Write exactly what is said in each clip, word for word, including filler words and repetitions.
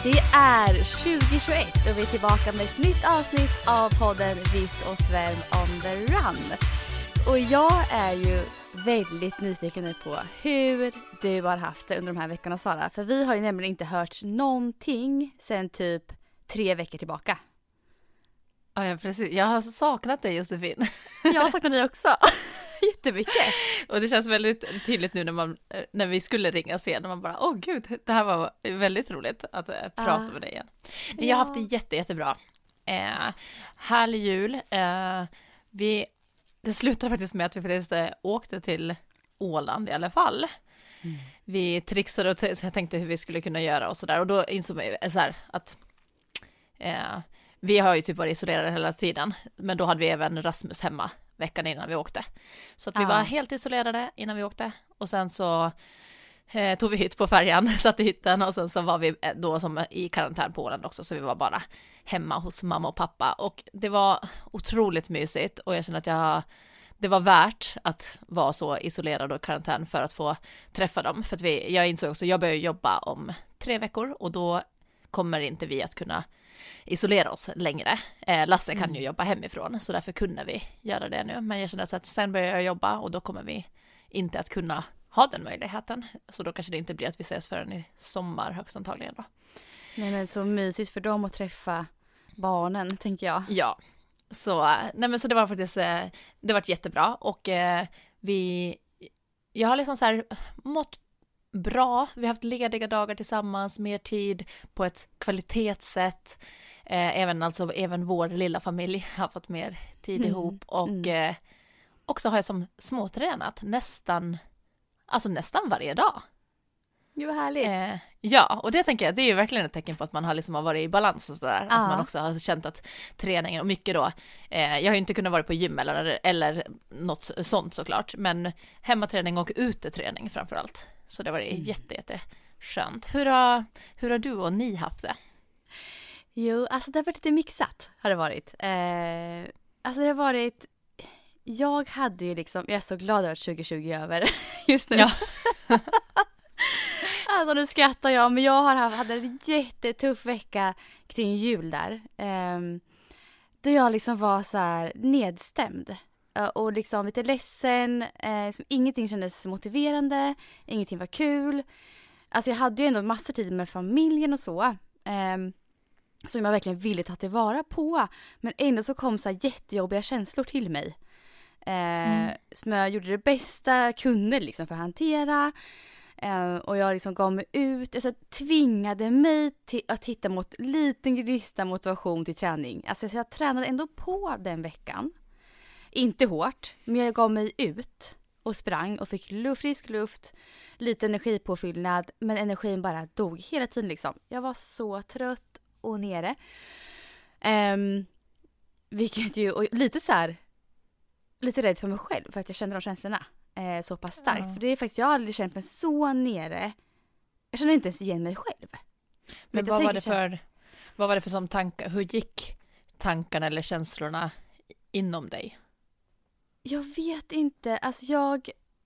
Det är tjugohundratjugoett och vi är tillbaka med ett nytt avsnitt av podden Viss och Svärm on the run. Och jag är ju väldigt nyfiken nu på hur du har haft det under de här veckorna, Sara. För vi har ju nämligen inte hört någonting sedan typ tre veckor tillbaka. Ja, ja, precis. Jag har saknat dig, Josefin. Jag har saknat dig också. Jättemycket. Och det känns väldigt tydligt nu när, man, när vi skulle ringa sen. När man bara, åh gud, det här var väldigt roligt att äh, prata uh, med dig igen. Jag ja. har haft det jätte, jättebra. Eh, härlig jul. Eh, vi, det slutade faktiskt med att vi faktiskt äh, åkte till Åland i alla fall. Mm. Vi trixade och t- så jag tänkte hur vi skulle kunna göra och sådär. Och då insåg vi så här, att eh, vi har ju typ varit isolerade hela tiden. Men då hade vi även Rasmus hemma veckan innan vi åkte. Så att vi ah. var helt isolerade innan vi åkte. Och sen så eh, tog vi hytt på färjan, satt i hytten. Och sen så var vi då som i karantän på Åland också. Så vi var bara hemma hos mamma och pappa. Och det var otroligt mysigt. Och jag känner att jag, det var värt att vara så isolerad och karantän för att få träffa dem. För att vi, jag insåg också, jag börjar jobba om tre veckor. Och då kommer inte vi att kunna isolera oss längre. Eh, Lasse kan mm. ju jobba hemifrån, så därför kunde vi göra det nu. Men jag känner så att sen börjar jag jobba och då kommer vi inte att kunna ha den möjligheten. Så då kanske det inte blir att vi ses förrän i sommar högst antagligen då. Nej, men så mysigt för dem att träffa barnen, tänker jag. Ja, så, nej men så det var faktiskt det var jättebra och eh, vi jag har liksom så här mått bra. Vi har haft lediga dagar tillsammans, mer tid på ett kvalitetssätt. Eh, även, alltså, även vår lilla familj har fått mer tid mm. ihop. Och mm. eh, också har jag som småtränat nästan, alltså nästan varje dag. Det var härligt. Eh, ja, och det tänker jag, det är ju verkligen ett tecken på att man har liksom varit i balans och sådär. Ah. Att man också har känt att träningen, och mycket då, eh, jag har ju inte kunnat vara på gym eller, eller något sånt såklart. Men hemmaträning och uteträning framförallt. Så det var mm. jätte, jätte skönt. Hur har, hur har du och ni haft det? Jo, alltså det har varit lite mixat, har det varit. Eh, alltså det har varit, jag hade ju liksom, jag är så glad över att tjugohundratjugo är över just nu. Ja. Alltså nu skrattar jag, men jag har haft, hade en jättetuff vecka kring jul där. Eh, då jag liksom var så här nedstämd. Och liksom lite ledsen, eh, liksom ingenting kändes motiverande, ingenting var kul. Alltså jag hade ju ändå massor tid med familjen och så. Eh, som jag verkligen ville ta tillvara på. Men ändå så kom så här jättejobbiga känslor till mig. Eh, mm. Som jag gjorde det bästa jag kunde liksom för att hantera. Eh, och jag liksom gav mig ut. Alltså tvingade mig till att hitta mot liten gnista motivation till träning. Alltså så jag tränade ändå på den veckan. Inte hårt, men jag gav mig ut och sprang och fick luft, frisk luft, lite energipåfyllnad, men energin bara dog hela tiden liksom. Jag var så trött och nere. Um, vilket ju, och lite så här, lite rädd för mig själv för att jag kände de känslorna eh, så pass starkt. Ja. För det är faktiskt, jag har aldrig känt mig så nere. Jag känner inte ens igen mig själv. Men, men vad, var det för, vad var det för som tankar, hur gick tankarna eller känslorna inom dig? Jag vet inte, alltså jag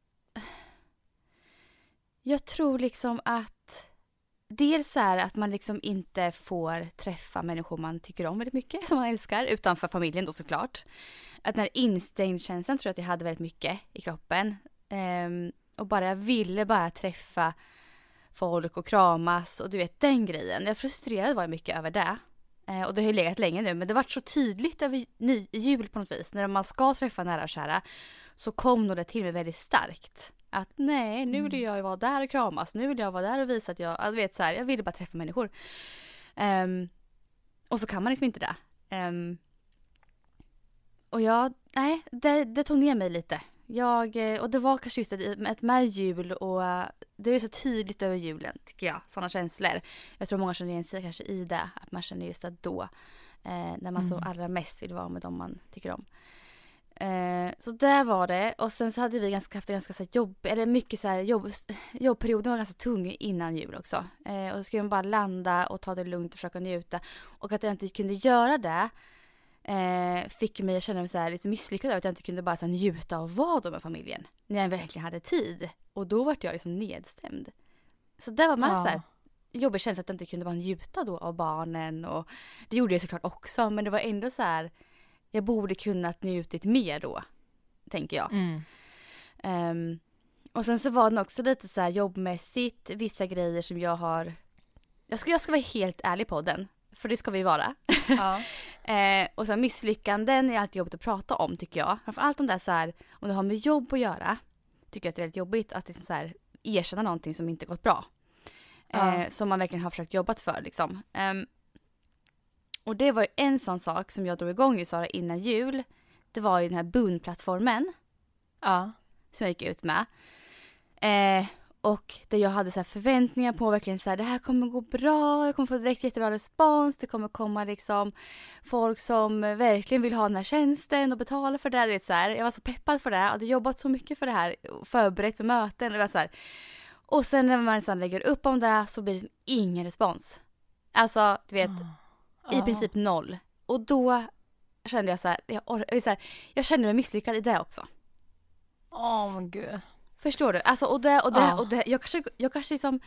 jag tror liksom att dels är att man liksom inte får träffa människor man tycker om väldigt mycket, som man älskar, utanför familjen då såklart. Att den här instängdkänslan tror jag att jag hade väldigt mycket i kroppen. Um, och bara jag ville bara träffa folk och kramas och du vet den grejen. Jag frustrerad var jag mycket över det. Uh, och det har ju legat länge nu, men det var så tydligt över ny, jul på något vis. När man ska träffa nära och kära så kom nog det till mig väldigt starkt. Att nej, nu vill jag vara där och kramas. Nu vill jag vara där och visa att jag, jag vet så här, jag vill bara träffa människor. Um, och så kan man liksom inte det. Um, och jag, nej, det, det tog ner mig lite. Jag, och det var kanske just ett, ett med jul och det är så tydligt över julen tycker jag, sådana känslor. Jag tror många känner igen sig kanske i det, att man känner just att då, eh, när man mm. så allra mest vill vara med dem man tycker om. Eh, så där var det. Och sen så hade vi ganska, haft ganska så här jobb, eller mycket så här jobb, jobbperioden var ganska tung innan jul också. Eh, och så skulle man bara landa och ta det lugnt och försöka njuta. Och att jag inte kunde göra det eh, fick mig att känna mig så här lite misslyckad över att jag inte kunde bara så här njuta av vad då med familjen. När jag verkligen hade tid. Och då var jag liksom nedstämd. Så där var man ja. så här, jobbig känsla att jag inte kunde bara njuta då av barnen. Och det gjorde jag såklart också. Men det var ändå så här, jag borde kunnat njutit mer då, tänker jag. Mm. Um, och sen så var det också lite så här jobbmässigt, vissa grejer som jag har... Jag ska, jag ska vara helt ärlig på den, för det ska vi vara. Ja. eh, och sen misslyckanden är alltid jobbigt att prata om, tycker jag. Framförallt om det är så här, om det har med jobb att göra, tycker jag att det är väldigt jobbigt att liksom så här, erkänna någonting som inte gått bra. Eh, Ja. som man verkligen har försökt jobbat för, liksom. Um, och det var ju en sån sak som jag drog igång ju, Sara, innan jul. Det var ju den här Boon-plattformen. Ja. Som jag gick ut med. Eh, och där jag hade så här förväntningar på verkligen så här, det här kommer gå bra, jag kommer få direkt jättebra respons, det kommer komma liksom folk som verkligen vill ha den här tjänsten och betala för det. Du vet, så här. Jag var så peppad för det, jag hade jobbat så mycket för det här, förberett för möten. Och, så här. Och sen när man sedan lägger upp om det så blir det ingen respons. Alltså, du vet, Ja. i princip noll. Och då kände jag så här, jag, or- så här, jag kände mig misslyckad i det också. Åh, men gud. Förstår du? Alltså, och det, och det, Ja. och det, jag kanske, jag kanske liksom,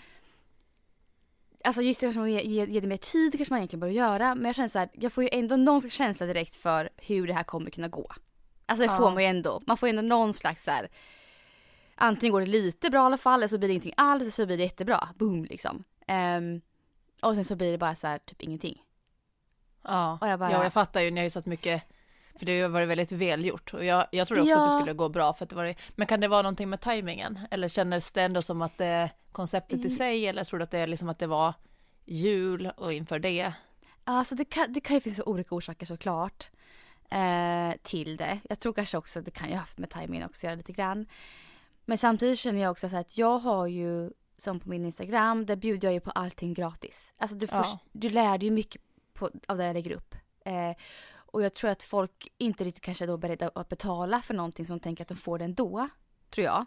alltså just det, ge, ge, ge det mer tid kanske man egentligen bör göra, men jag känner så här, jag får ju ändå någon slags känsla direkt för hur det här kommer kunna gå. Alltså det Ja. får man ju ändå, man får ju ändå någon slags så här, antingen går det lite bra i alla fall, eller så blir det ingenting alls, eller så blir det jättebra, boom liksom. Um, och sen så blir det bara så här, typ ingenting. Ja. Och jag bara- ja, jag fattar ju, ni har ju satt mycket, för det har varit väldigt välgjort. Och jag, jag trodde också Ja. att det skulle gå bra, för att det var, men kan det vara någonting med tajmingen? Eller kändes det ändå som att det är konceptet i Mm. sig, eller tror du att det är liksom att det var jul och inför det? Alltså det kan, det kan ju finnas olika orsaker såklart eh, till det. Jag tror kanske också att det kan ju ha haft med timing också att göra lite grann. Men samtidigt känner jag också så här att jag har ju, som på min Instagram, där bjuder jag ju på allting gratis. Alltså du, Ja. först, du lär dig ju mycket på, av det jag lägger upp. Eh, och jag tror att folk inte riktigt kanske är då beredda att betala för någonting som tänker att de får det ändå, tror jag.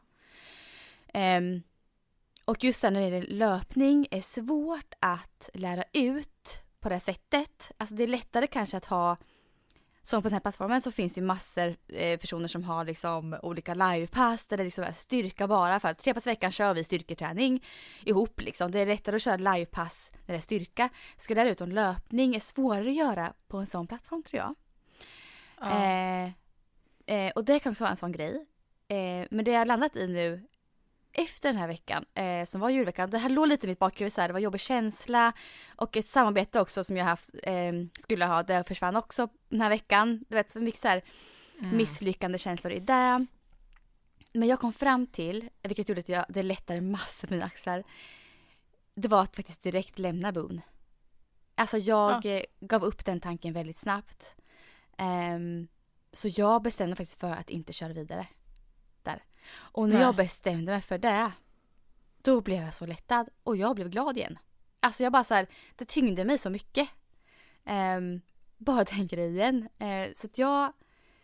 Ehm, och just när det gäller löpning är svårt att lära ut på det här sättet. Alltså det är lättare kanske att ha, som på den här plattformen så finns det ju massor eh, personer som har liksom olika livepass där det liksom är styrka bara, för att tre pass i veckan kör vi styrketräning ihop liksom. Det är lättare att köra livepass när det är styrka. Ska lära ut om löpning är svårare att göra på en sån plattform, tror jag. Ja. Eh, eh, och det kan också vara en sån grej. Eh, men det jag har landat i nu efter den här veckan, eh, som var julveckan, det här låg lite i mitt bakhuvud, så här, det var jobbig känsla och ett samarbete också som jag haft, eh, skulle ha, det försvann också den här veckan. Du vet, så mycket så här Mm. misslyckande känslor i det. Men jag kom fram till, vilket gjorde att jag, det lättade massor på mina axlar, det var att faktiskt direkt lämna Boon. Alltså jag Ja. eh, gav upp den tanken väldigt snabbt. Ehm, så jag bestämde faktiskt för att inte köra vidare där. Och när Nej. jag bestämde mig för det, då blev jag så lättad och jag blev glad igen. Alltså jag bara så här, det tyngde mig så mycket. Ehm, bara den grejen. Ehm, så att jag,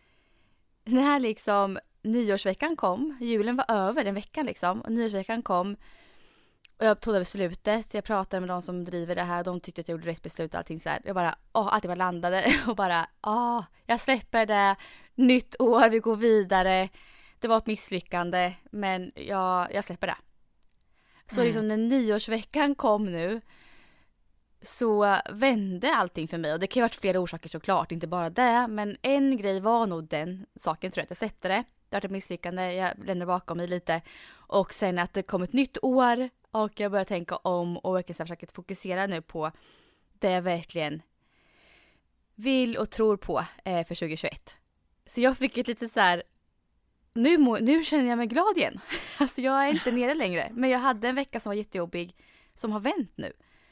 när liksom nyårsveckan kom, julen var över den veckan liksom, och nyårsveckan kom och jag tog det beslutet, jag pratade med de som driver det här, de tyckte att jag gjorde rätt beslut och allting så här. Jag bara, åh, allting bara landade och bara, åh, jag släpper det, nytt år, vi går vidare. Det var ett misslyckande, men jag, jag släpper det. Så Mm. liksom när nyårsveckan kom nu så vände allting för mig. Och det kan ju ha varit flera orsaker såklart, inte bara det. Men en grej var nog den saken, tror jag, att jag släppte det. Det var ett misslyckande, jag lämnade bakom mig lite. Och sen att det kom ett nytt år och jag började tänka om och verkligen försöka fokusera nu på det jag verkligen vill och tror på eh, för tjugohundratjugoett. Så jag fick ett lite så här, nu, må, nu känner jag mig glad igen. Alltså jag är inte nere längre. Men jag hade en vecka som var jättejobbig som har vänt nu.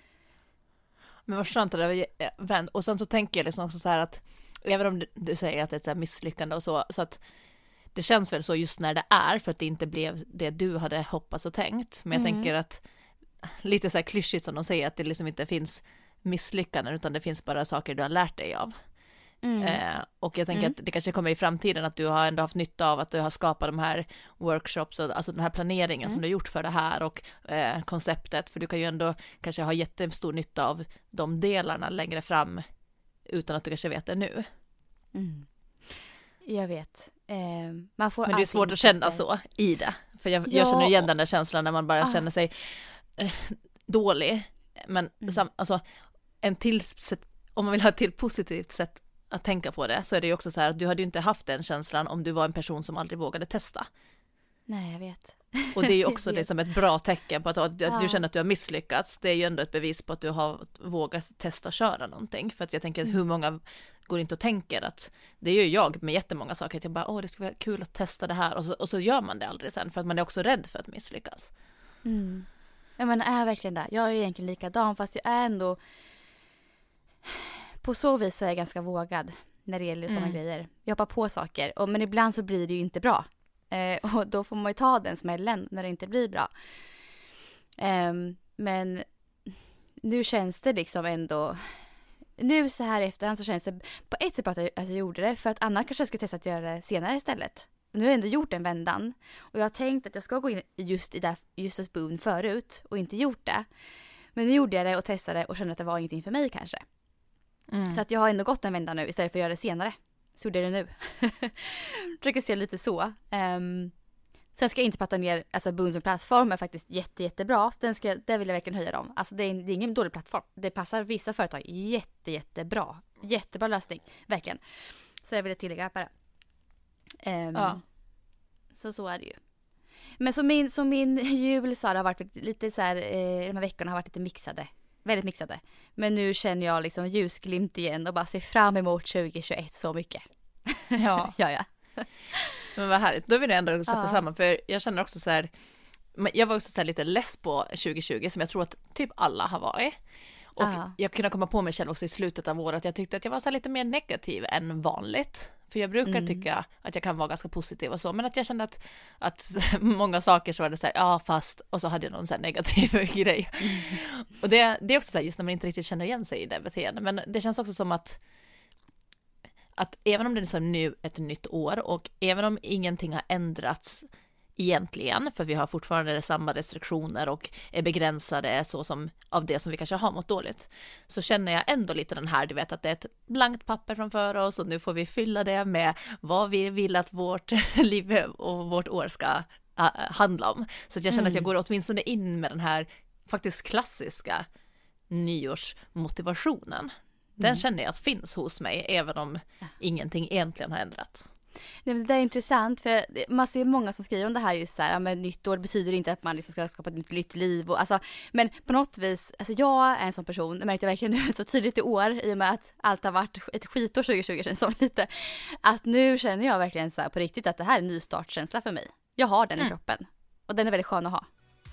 Men vad skönt att det var vänt. Och sen så tänker jag liksom också så här att, även om du, du säger att det är ett så här misslyckande och så, så att det känns väl så just när det är, för att det inte blev det du hade hoppats och tänkt. Men jag Mm. tänker att, lite så här klyschigt som de säger, att det liksom inte finns misslyckanden, utan det finns bara saker du har lärt dig av. Mm. Eh, och jag tänker Mm. att det kanske kommer i framtiden att du har ändå haft nytta av att du har skapat de här workshops, och, alltså den här planeringen Mm. som du har gjort för det här och eh, konceptet, för du kan ju ändå kanske ha jättestor nytta av de delarna längre fram utan att du kanske vet det nu. Mm. Jag vet. Eh, man får Men det är alltid svårt att känna insikter. så i det, för jag, Ja, jag känner igen och- den där känslan när man bara Ah. känner sig eh, dålig Men Mm. sam, alltså, en till sätt, om man vill ha ett till positivt sätt att tänka på det, så är det ju också så här att du hade ju inte haft den känslan om du var en person som aldrig vågade testa. Nej, jag vet. Och det är ju också Jag vet. liksom ett bra tecken på att, att Ja. du känner att du har misslyckats. Det är ju ändå ett bevis på att du har vågat testa köra någonting. För att jag tänker att hur många går inte och tänker att, det är ju jag med jättemånga saker, att jag bara, åh det ska vara kul att testa det här, och så, och så gör man det aldrig sen, för att man är också rädd för att misslyckas. Mm. Ja, men är verkligen där. Jag är egentligen likadan, fast jag är ändå, på så vis så är jag ganska vågad när det gäller sådana Mm. grejer. Jag hoppar på saker, och, men ibland så blir det ju inte bra. Eh, och då får man ju ta den smällen när det inte blir bra. Ehm, men nu känns det liksom ändå, nu så här i efterhand så känns det på ett sätt bra att jag, att jag gjorde det, för att annars kanske jag skulle testa att göra det senare istället. Nu har jag ändå gjort en vändan, och jag har tänkt att jag ska gå in just i där, just hos Boon förut och inte gjort det. Men nu gjorde jag det och testade och kände att det var ingenting för mig kanske. Mm. Så att jag har ändå gått en vända nu istället för att göra det senare. Så gjorde jag det nu. Försöker se lite så. Um, sen ska jag inte prata ner, alltså Boon som plattform är faktiskt jätte, jättebra. Så den ska, det vill jag verkligen höja dem. Alltså det är, det är ingen dålig plattform. Det passar vissa företag jätte, jättebra. Jättebra lösning, verkligen. Så jag ville tillägga bara. Um, Ja. Så så är det ju. Men så min, så min jul så har det varit lite så här, eh, de här veckorna har varit lite mixade. Väldigt mixade. Men nu känner jag liksom ljusglimt igen och bara ser fram emot tjugohundratjugoett så mycket. Ja. ja, ja. Men vad härligt, då vill jag ändå sätta Ja. samman, för jag känner också så här, men jag var också så här lite less på tjugohundratjugo, som jag tror att typ alla har varit. Och Ja. jag kunde komma på mig själv också i slutet av året, jag tyckte att jag var så här lite mer negativ än vanligt. För jag brukar Mm. tycka att jag kan vara ganska positiv och så, men att jag kände att, att många saker så var det så här, ja fast, och så hade jag någon så här negativ grej. Och det, det är också så här, just när man inte riktigt känner igen sig i det beteendet, men det känns också som att att även om det är så nu ett nytt år, och även om ingenting har ändrats egentligen, för vi har fortfarande samma restriktioner och är begränsade så som av det som vi kanske har mått dåligt, så känner jag ändå lite den här, du vet att det är ett blankt papper framför oss och nu får vi fylla det med vad vi vill att vårt liv och vårt år ska uh, handla om. Så att jag känner Mm. att jag går åtminstone in med den här faktiskt klassiska nyårsmotivationen. Den Mm. känner jag att finns hos mig, även om Ja. ingenting egentligen har ändrats. Nej, men det där är intressant, för det- man ser många som skriver om det här just så här, ja, men nytt år betyder inte att man liksom ska skapa ett nytt, nytt liv. Och, alltså, men på något vis, alltså jag är en sån person, det märkte jag verkligen nu så tydligt i år, i och med att allt har varit ett skitår tjugohundratjugo känns som lite, att nu känner jag verkligen så här på riktigt att det här är en ny startkänsla för mig. Jag har den Mm. i kroppen, och den är väldigt skön att ha.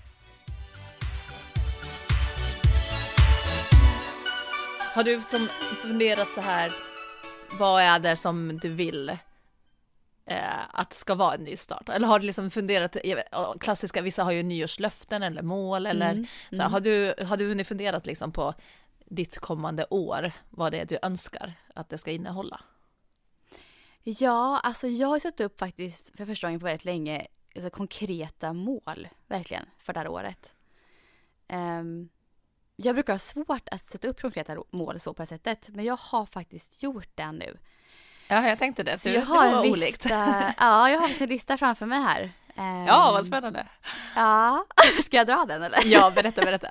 Har du som funderat så här, vad är det som du vill eh, att ska vara en ny start? Eller har du liksom funderat, jag vet, klassiska, vissa har ju nyårslöften eller mål, eller Mm. så här, har du har du hunnit funderat liksom på ditt kommande år, vad det är du önskar att det ska innehålla? Ja, alltså jag har satt upp faktiskt för första gången på väldigt länge alltså konkreta mål, verkligen, för det här året. Ehm, jag brukar ha svårt att sätta upp konkreta ro- mål så på det sättet, men jag har faktiskt gjort det nu. Ja, jag tänkte det. Så Det, jag det har var en olikt. lista, ja, jag har faktiskt en lista framför mig här. Ehm, Ja, vad spännande. Ja, ska jag dra den eller? Ja, berätta, berätta.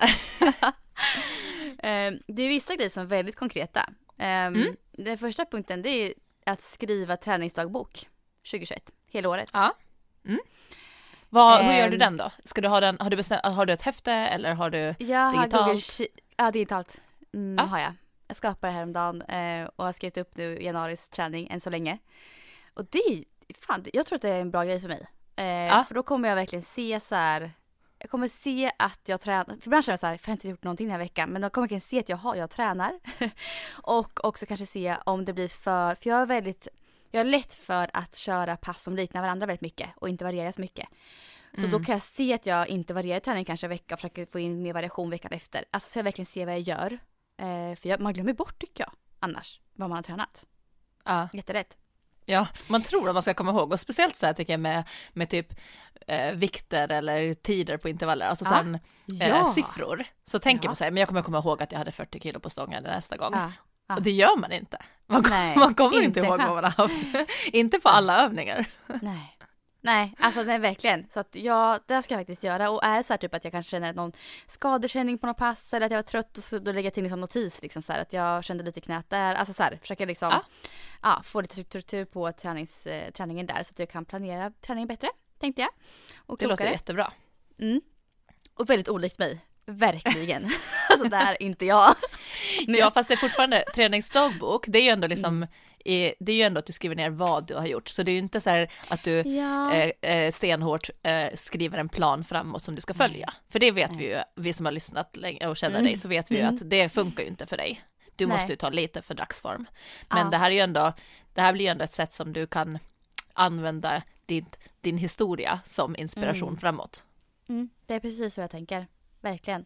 Ehm, det är vissa grejer som är väldigt konkreta. Ehm, Mm. Den första punkten, det är att skriva träningsdagbok tjugohundratjugoett, hela året. Ja. Mm. Vad, hur gör du Ehm. den då? Ska du ha den, har du bestämt, har du ett häfte eller har du Jag har digitalt? Google Sheet- ja, digitalt mm, Ja. har jag. Jag skapade det häromdagen eh, och har skrivit upp nu januaris träning än så länge. Och det är, fan, jag tror att det är en bra grej för mig. Eh, Ja. För då kommer jag verkligen se så här, jag kommer se att jag tränar, för ibland känner jag så här, för jag har inte gjort någonting den här veckan, men då kommer jag verkligen se att jag, har, jag tränar. Och också kanske se om det blir för, för jag är väldigt, jag är lätt för att köra pass som liknar varandra väldigt mycket och inte variera så mycket. Så Mm. då kan jag se att jag inte varierar träning kanske en vecka och försöker få in mer variation veckan efter. Alltså så jag verkligen ser vad jag gör. Eh, för jag, man glömmer bort tycker jag annars vad man har tränat. Ja. Jätterätt. Ja, man tror att man ska komma ihåg, och speciellt så här tycker jag med, med typ eh, vikter eller tider på intervaller, alltså Ja. sen, eh, Ja. siffror, så tänker Ja. man så här, men jag kommer komma ihåg att jag hade fyrtio kilo på stången nästa gång. Ja. Ja. Och det gör man inte. Man, kom, Nej, man kommer inte inte ihåg chans. vad man har haft. Inte på alla övningar. Nej. Nej, alltså nej, verkligen. Så att ja, det ska jag faktiskt göra. Och är det så här typ att jag kanske känner någon skadekänning på något pass eller att jag var trött och så då lägger jag till liksom notis liksom så här att jag kände lite knät där. Alltså så här, försöka liksom Ja. ja, få lite struktur på tränings, eh, träningen där så att jag kan planera träningen bättre, tänkte jag. Och Det låter klokare. jättebra. Mm. Och väldigt olikt mig. Verkligen. Alltså det här är inte jag. Ja, fast det är fortfarande träningsdagbok. Det är ju ändå liksom, Mm. eh, det är ju ändå att du skriver ner vad du har gjort. Så det är ju inte så här att du Ja. eh, eh, stenhårt eh, skriver en plan framåt som du ska följa. Nej. För det vet Nej. vi ju, vi som har lyssnat länge och känner Mm. dig, så vet vi ju Mm. att det funkar ju inte för dig. Du Nej. måste ju ta lite för dagsform. Men Ja. det här är ju ändå, det här blir ju ändå ett sätt som du kan använda din, din historia som inspiration Mm. framåt. Mm, det är precis så jag tänker. Verkligen.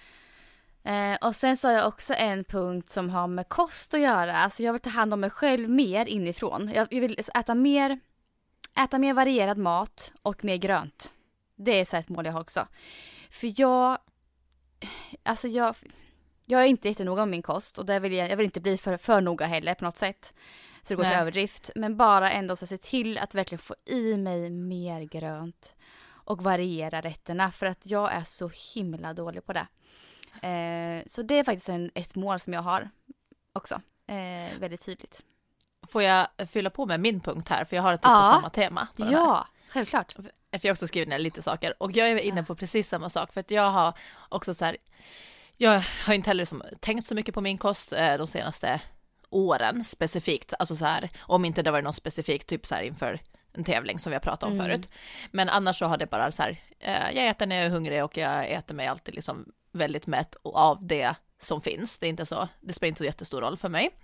Eh, och sen så har jag också en punkt som har med kost att göra. Alltså jag vill ta hand om mig själv mer inifrån. Jag, jag vill äta mer, äta mer varierad mat och mer grönt. Det är så här ett mål jag har också. För jag, alltså jag, jag är inte jättenoga med min kost och där vill jag, jag vill inte bli för, för noga heller på något sätt. Så det går till Nej. överdrift. Men bara ändå så se till att verkligen få i mig mer grönt. Och variera rätterna för att jag är så himla dålig på det. Eh, så det är faktiskt en, ett mål som jag har också. Eh, väldigt tydligt. Får jag fylla på med min punkt här? För jag har ett typ Ja. på samma tema. På den här. Ja, självklart. För jag har också skrivit ner lite saker. Och jag är inne på precis samma sak. För att jag har också så här, jag har inte heller liksom tänkt så mycket på min kost eh, de senaste åren specifikt. Alltså så här, om inte det var något specifikt typ så här inför en tävling som vi har pratat om Mm. förut. Men annars så har det bara så här, eh, jag äter när jag är hungrig och jag äter mig alltid liksom väldigt mätt av det som finns. Det är inte så, det spelar inte så jättestor roll för mig.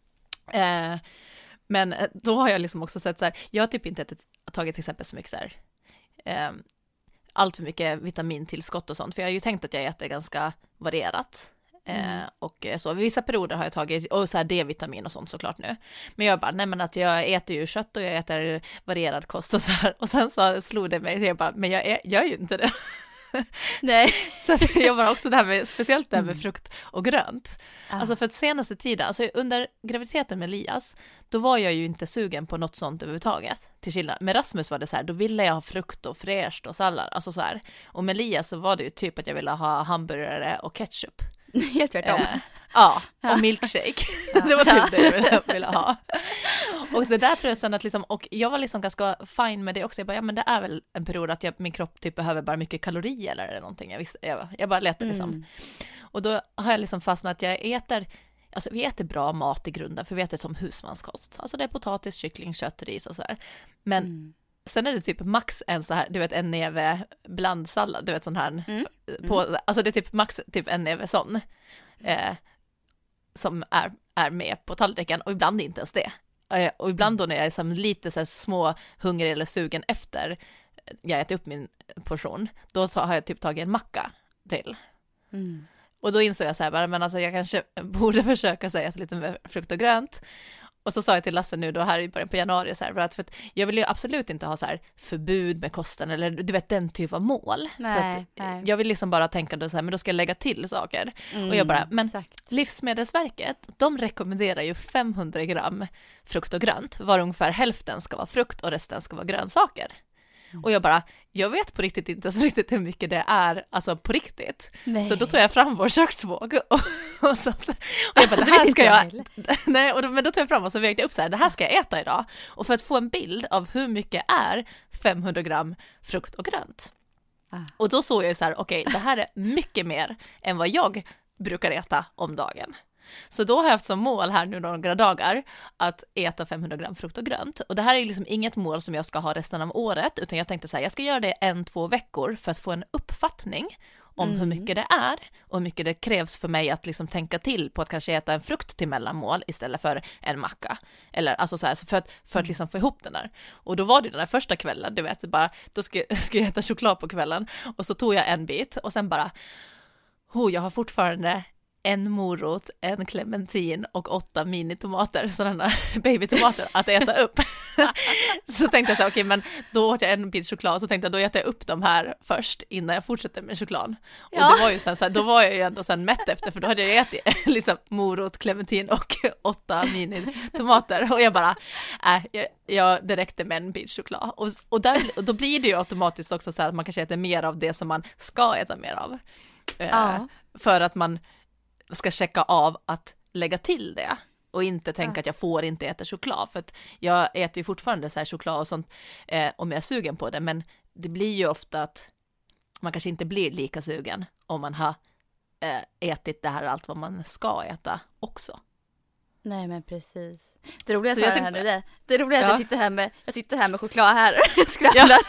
Eh, men då har jag liksom också sett så här, jag har typ inte ätit, tagit till exempel så mycket så här, eh, allt för mycket vitamintillskott och sånt, för jag har ju tänkt att jag äter ganska varierat. Mm. Eh, och så vissa perioder har jag tagit, och så här D-vitamin och sånt såklart nu. Men jag bara, nej men att jag äter ju kött och jag äter varierad kost och så här. Och sen så slog det mig, så jag bara, men jag är, gör ju inte det. Nej. Så att jag bara också det här med, speciellt det här med Mm. frukt och grönt. Ah. Alltså för att senaste tiden, alltså under graviditeten med Elias, då var jag ju inte sugen på något sånt överhuvudtaget. Till skillnad. Med Rasmus var det så här, då ville jag ha frukt och fräscht och sallad, alltså så här. Och med Elias så var det ju typ att jag ville ha hamburgare och ketchup. Helt tvärtom. Eh, ja, Ja. och milkshake. Det var typ det jag ville, ville ha. Och det där tror jag sen att liksom, och jag var liksom ganska fine med det också. Jag bara, ja men det är väl en period att jag, min kropp typ behöver bara mycket kalorier eller någonting. Jag, visste, jag, jag bara lät det liksom. Mm. Och då har jag liksom fastnat att jag äter, alltså vi äter bra mat i grunden, för vi äter som husmanskost. Alltså det är potatis, kyckling, kött, ris och så här. Men Mm. sen är det typ max en så här, du vet en neve blandsallad, du vet sån här, Mm. på, alltså det är typ max typ en neve sån eh, som är, är med på tallriken, och ibland inte ens det. Eh, och ibland då när jag är som lite så här små hungrig eller sugen efter jag äter upp min portion, då tar, har jag typ tagit en macka till. Mm. Och då insåg jag så här, bara, men alltså jag kanske borde försöka säga lite med frukt och grönt. Och så sa jag till Lasse nu då här i början på januari så här, för att, för att jag vill ju absolut inte ha så här förbud med kosten eller du vet den typ av mål. Nej, för att nej. jag vill liksom bara tänka då så här, men då ska jag lägga till saker. Mm. Och jag bara, men Exakt. Livsmedelsverket, de rekommenderar ju femhundra gram frukt och grönt, var ungefär hälften ska vara frukt och resten ska vara grönsaker. Mm. Och jag bara, jag vet på riktigt inte så riktigt hur mycket det är, alltså på riktigt. Nej. Så då tog jag fram vår köksvåg och, och, så, och jag bara, det Det här vet ska inte jag jag, heller. nej, och då, men då tog jag fram och så vägde jag upp så här, det här ska jag äta idag. Och för att få en bild av hur mycket är femhundra gram frukt och grönt. Ah. Och då såg jag ju så här, okej, det här är mycket mer än vad jag brukar äta om dagen. Så då har jag haft som mål här nu några dagar att äta femhundra gram frukt och grönt. Och det här är liksom inget mål som jag ska ha resten av året, utan jag tänkte så här, jag ska göra det en, två veckor för att få en uppfattning om Mm. hur mycket det är och hur mycket det krävs för mig att liksom tänka till på att kanske äta en frukt till mellanmål istället för en macka. Eller alltså så här, så för att, för att liksom få ihop den där. Och då var det den där första kvällen, du vet, bara, då ska, ska jag äta choklad på kvällen och så tog jag en bit och sen bara, oh, jag har fortfarande en morot, en clementin och åtta minitomater, sådana babytomater att äta upp. Så tänkte jag så här, okej, okay, men då åt jag en bit choklad, så tänkte jag då äter jag upp de här först innan jag fortsätter med choklad. Och ja. det var ju så här, så här, då var jag ju ändå sen mätt efter, för då hade jag ätit liksom morot, clementin och åtta minitomater. Och jag bara, äh, jag, jag, det räckte med en bit choklad. Och, och, där, och då blir det ju automatiskt också så här att man kanske äter mer av det som man ska äta mer av. Ja. Eh, för att man ska checka av att lägga till det och inte tänka ja. att jag får inte äta choklad, för att jag äter ju fortfarande så här choklad och sånt eh, om jag är sugen på det, men det blir ju ofta att man kanske inte blir lika sugen om man har eh, ätit det här allt vad man ska äta också. Nej, men precis. Det roliga är här nu, det, det roliga är att ja. jag sitter här med jag sitter här med choklad här och skrattar. Ja.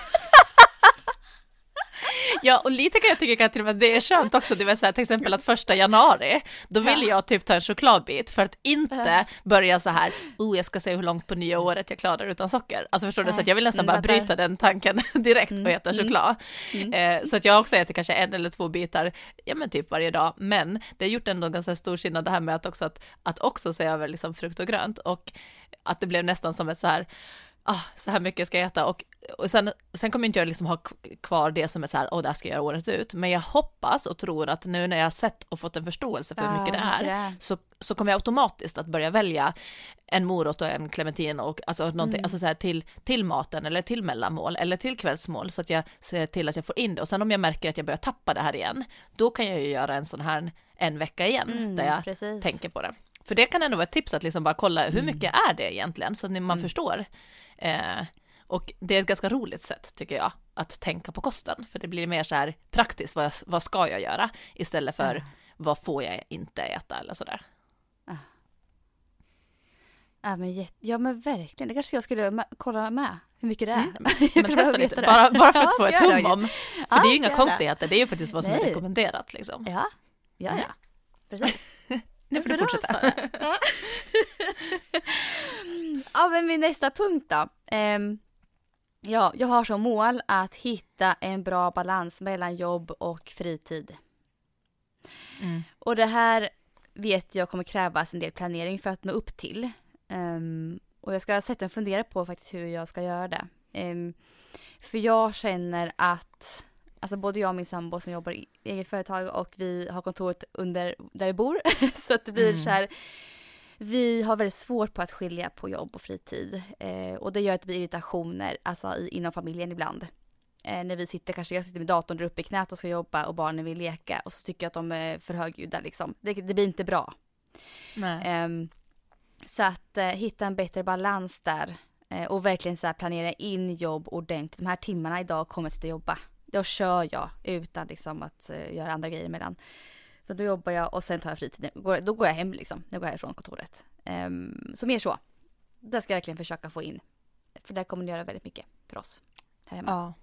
Ja, och lite kan jag tycka att till och med det är skönt också, det vill säga till exempel att första januari, då vill ja. jag typ ta en chokladbit för att inte ja. börja så här, oh jag ska se hur långt på nya året jag klarar utan socker. Alltså förstår du, så att jag vill nästan mm, bara bryta den tanken direkt och äta mm. choklad. Mm. Eh, så att jag också äter kanske en eller två bitar, ja men typ varje dag, men det har gjort ändå ganska stor skillnad det här med att också, att, att också se över liksom frukt och grönt, och att det blev nästan som ett så här, ah, så här mycket ska jag äta, och, och sen, sen kommer inte jag liksom ha kvar det som är så här, åh, oh, det här ska jag göra året ut, men jag hoppas och tror att nu när jag har sett och fått en förståelse för hur mycket ja, det är, det. Så, så kommer jag automatiskt att börja välja en morot och en clementin och alltså, någonting, mm. alltså så här, till, till maten eller till mellanmål eller till kvällsmål, så att jag ser till att jag får in det, och sen om jag märker att jag börjar tappa det här igen, då kan jag ju göra en sån här en vecka igen mm, där jag precis. tänker på det. För det kan ändå vara ett tips att liksom bara kolla hur mycket mm. är det egentligen, så att man mm. förstår. Eh, och det är ett ganska roligt sätt tycker jag att tänka på kosten, för det blir mer så här praktiskt, vad, vad ska jag göra istället för mm. vad får jag inte äta eller sådär. Ah. Ja, men, ja men verkligen, det kanske jag skulle ma- kolla med hur mycket det är. Mm. Men testa lite, bara, bara för att ja, få ett hum om, för ja, det är ju inga konstigheter, det är ju faktiskt vad som Nej. är rekommenderat liksom. Ja, ja, ja. Precis. Nu får du fortsätta. Ja, men min nästa punkt då. Um, ja, jag har som mål att hitta en bra balans mellan jobb och fritid. Mm. Och det här vet jag kommer krävas en del planering för att nå upp till. Um, och jag ska sätta en fundera på faktiskt hur jag ska göra det. Um, för jag känner att alltså både jag och min sambo som jobbar i eget företag, och vi har kontoret under där vi bor. Så att det blir mm. så här, vi har väldigt svårt på att skilja på jobb och fritid. Eh, och det gör att det blir irritationer alltså i, inom familjen ibland. Eh, när vi sitter, kanske jag sitter med datorn där uppe i knät och ska jobba och barnen vill leka, och så tycker jag att de är för högljudda liksom. Det, det blir inte bra. Eh, så att eh, hitta en bättre balans där. Eh, och verkligen så här planera in jobb ordentligt. De här timmarna idag kommer jag sitta och jobba. Då kör jag utan liksom att uh, göra andra grejer emellan. Så då jobbar jag och sen tar jag fritid. Då, då går jag hem liksom. När jag går härifrån kontoret. Um, så mer så. Det ska jag verkligen försöka få in. För det kommer att göra väldigt mycket för oss här hemma. Ja.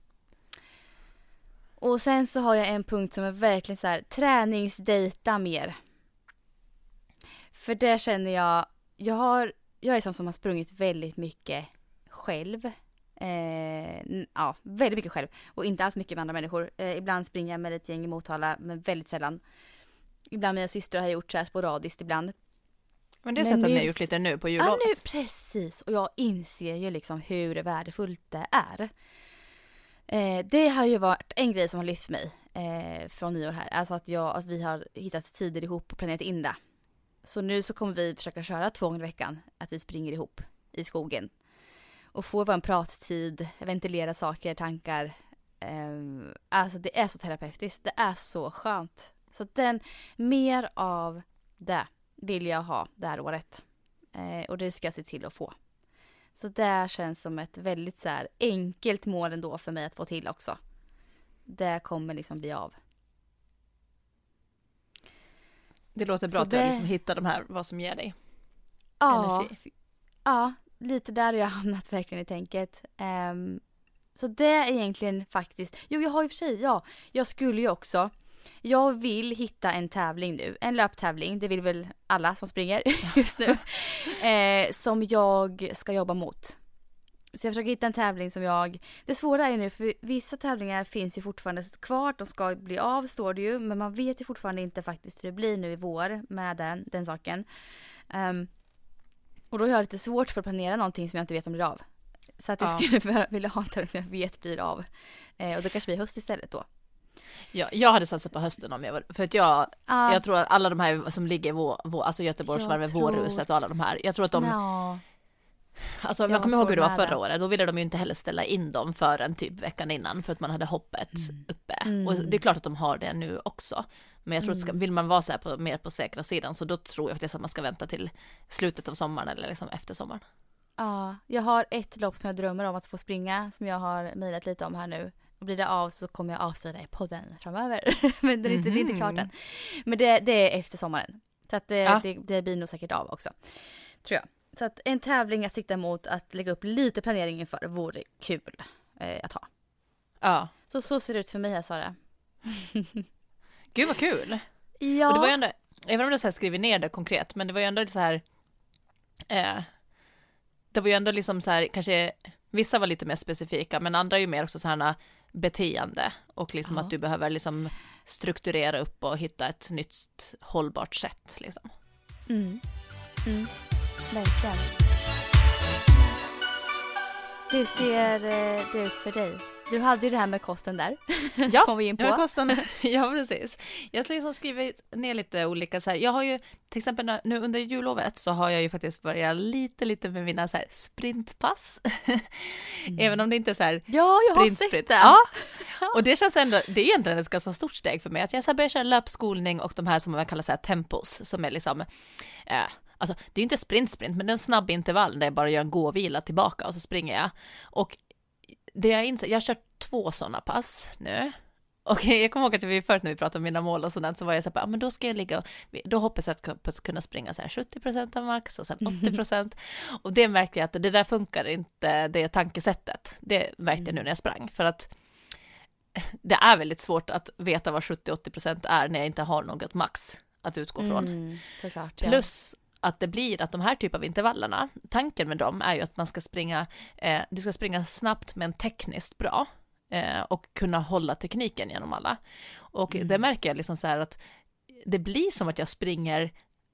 Och sen så har jag en punkt som är verkligen så här, träningsdejta mer. För det känner jag, jag har, jag är sån som har sprungit väldigt mycket själv. Eh, ja, väldigt mycket själv. Och inte alls mycket med andra människor. Eh, ibland springer jag med ett gäng i Motala, men väldigt sällan. Ibland mina systrar har gjort så här sporadiskt ibland. Men det är så att ni har gjort lite nu på jullovet. Ja, nu precis. Och jag inser ju liksom hur värdefullt det är. Eh, det har ju varit en grej som har lyft mig eh, från nyår här. Alltså att, jag, att vi har hittat tider ihop och planerat in det. Så nu så kommer vi försöka köra två gånger i veckan. Att vi springer ihop i skogen. Och får vara en prattid, ventilera saker, tankar. Eh, alltså det är så terapeutiskt. Det är så skönt. Så den, mer av det vill jag ha det här året. Eh, och det ska jag se till att få. Så det känns som ett väldigt så här enkelt mål ändå för mig att få till också. Det kommer liksom bli av. Det låter bra så att det... du liksom hittar de här, vad som ger dig ja, energi. Ja, lite där har jag hamnat verkligen i tänket. Um, så det är egentligen faktiskt... Jo, jag har ju för sig, ja. Jag skulle ju också... Jag vill hitta en tävling nu. En löptävling, det vill väl alla som springer just nu. eh, som jag ska jobba mot. Så jag försöker hitta en tävling som jag... Det svåra är ju nu, för vissa tävlingar finns ju fortfarande kvar. De ska bli av, står det ju. Men man vet ju fortfarande inte faktiskt hur det blir nu i vår med den, den saken. Um, och då är det lite svårt för att planera någonting som jag inte vet om det blir av. Så att jag ja. skulle vilja ha en tävling som jag vet blir av. Eh, och det kanske blir höst istället då. Ja, jag hade satsat på hösten om jag var, för att jag, ah. jag tror att alla de här som ligger i vår, vår, alltså Göteborgsvarvet, tror... Vårhuset och alla de här, jag tror att de no. Alltså om jag, jag kommer ihåg hur det var förra året, då ville de ju inte heller ställa in dem för en typ veckan innan för att man hade hoppet mm. uppe. Mm. Och det är klart att de har det nu också. Men jag tror att ska, vill man vara så här på, mer på säkra sidan, så då tror jag att man ska vänta till slutet av sommaren eller liksom efter sommaren. Ja, jag har ett lopp som jag drömmer om att få springa som jag har mejlat lite om här nu. Och blir det av så kommer jag avslöja det i podden framöver. Men det är, inte, mm-hmm. det är inte klart än. Men det, det är efter sommaren. Så att det, ja. det, det blir nog säkert av också. Tror jag. Så att en tävling att sikta mot att lägga upp lite planering inför vore kul eh, att ha. Ja. Så, så ser det ut för mig här, Sara. Gud vad kul. Ja. Och det var ju ändå, även om du så här skriver ner det konkret, men det var ju ändå så här... Eh, det var ju ändå liksom så här, kanske... Vissa var lite mer specifika, men andra är ju mer också så här beteende. Och liksom ja. Att du behöver liksom strukturera upp och hitta ett nytt hållbart sätt. Liksom. Mm. Mm. Verkligen. Hur ser det ut för dig? Du hade ju det här med kosten där. Ja, kom vi in på. Ja, kosten. Ja, precis. Jag har liksom skrivit ner lite olika så här. Jag har ju till exempel nu under jullovet så har jag ju faktiskt börjat lite lite med mina så här sprintpass. Mm. Även om det inte är så här ja, jag sprint, har sprint. sett det. Ja. Och det känns ändå, det är egentligen ett ganska stort steg för mig att jag så här börjar köra löpskolning och de här som man kallar så här tempos som är liksom eh, alltså det är ju inte sprint sprint men det är en snabb intervall där jag bara gör en gåvila tillbaka och så springer jag. Och det jag inser, jag har kört två sådana pass nu. Och jag kommer ihåg att vi förut när vi pratade om mina mål och sådant så var jag så här, ja men då ska jag ligga och, då hoppas jag att kunna springa så här sjuttio procent av max och sen åttio procent. Och det märkte jag att det där funkar inte, det tankesättet. Det märkte jag nu när jag sprang. För att det är väldigt svårt att veta vad sjuttio till åttio procent är när jag inte har något max att utgå från. Mm, såklart, ja. Plus att det blir att de här typ av intervallerna, tanken med dem är ju att man ska springa, eh, du ska springa snabbt men tekniskt bra eh, och kunna hålla tekniken genom alla. Och mm. det märker jag liksom så här att det blir som att jag springer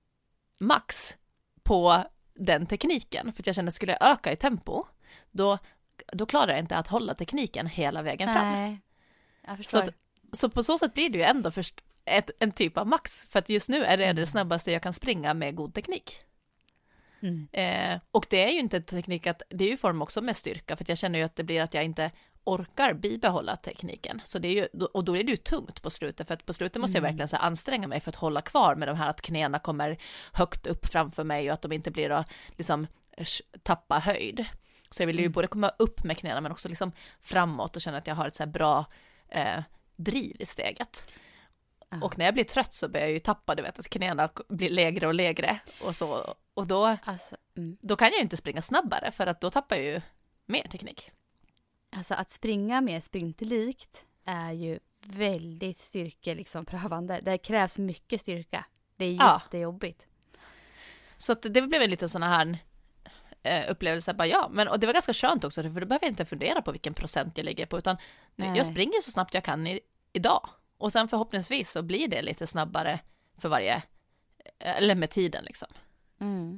max på den tekniken. För att jag känner att skulle jag öka i tempo, då, då klarar jag inte att hålla tekniken hela vägen fram. Nej, jag förstår. Så, att, så på så sätt blir det ju ändå först Ett, en typ av max, för att just nu är det mm. det snabbaste jag kan springa med god teknik. Mm. Eh, och det är ju inte teknik att, det är ju form också med styrka, för att jag känner ju att det blir att jag inte orkar bibehålla tekniken. Så det är ju, och då är det ju tungt på slutet, för att på slutet måste jag verkligen så här, anstränga mig för att hålla kvar med de här att knäna kommer högt upp framför mig och att de inte blir att liksom tappa höjd. Så jag vill ju mm. både komma upp med knäna men också liksom framåt och känna att jag har ett så här bra eh, driv i steget. Och när jag blir trött så börjar jag ju tappa, du vet, att knäna blir lägre och lägre och så, och då, alltså, mm. då kan jag ju inte springa snabbare för att då tappar jag ju mer teknik. Alltså att springa mer sprintlikt är ju väldigt styrke liksom prövande. Det krävs mycket styrka. Det är ja. jättejobbigt. Så att det blev en liten sån här eh, upplevelse, bara ja, men och det var ganska skönt också, för då behöver jag inte fundera på vilken procent jag ligger på, utan Nej. jag springer så snabbt jag kan i, idag. Och sen förhoppningsvis så blir det lite snabbare för varje, eller med tiden liksom. Mm.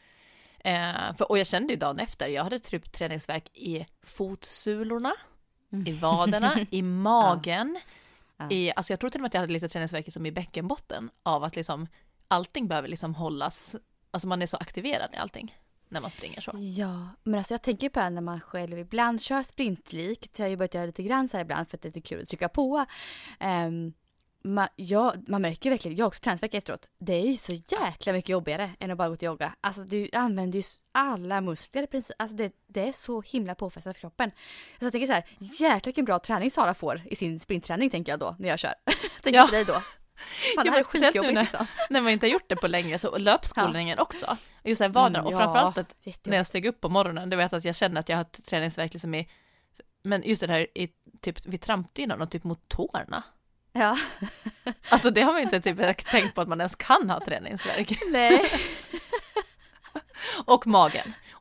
Eh, för, och jag kände ju dagen efter, jag hade typ träningsvärk i fotsulorna, mm. i vaderna, i magen. Ja. Ja. I, alltså jag tror till och med att jag hade lite träningsvärk som i bäckenbotten av att liksom allting behöver liksom hållas, alltså man är så aktiverad i allting när man springer så. Ja, men alltså jag tänker på det när man själv ibland kör sprintlikt. Så jag har ju börjat göra lite grann så här ibland för att det är lite kul att trycka på. Um, man, ja, man märker ju verkligen, jag har också träningsvärk efteråt. Det är ju så jäkla mycket jobbigare än att bara gå till yoga. Alltså du använder ju alla muskler i princip. Alltså det, det är så himla påfrestande för kroppen. Så jag tänker så här, jäkla vilken bra träning Sara får i sin sprintträning tänker jag då när jag kör. tänker ja. på dig då. Fan, ja, det här är speciellt nu när, liksom. när man inte har gjort det på länge, så löpskolningen ja. också. Just här vaderna, mm, ja. och framförallt att Jättejobb. när jag steg upp på morgonen, du vet att jag känner att jag har träningsvärk liksom i, men just det här i, typ vid trampdynan och typ mot tårna. Ja. Alltså det har man inte typ tänkt på att man ens kan ha träningsvärk. Nej. Och magen.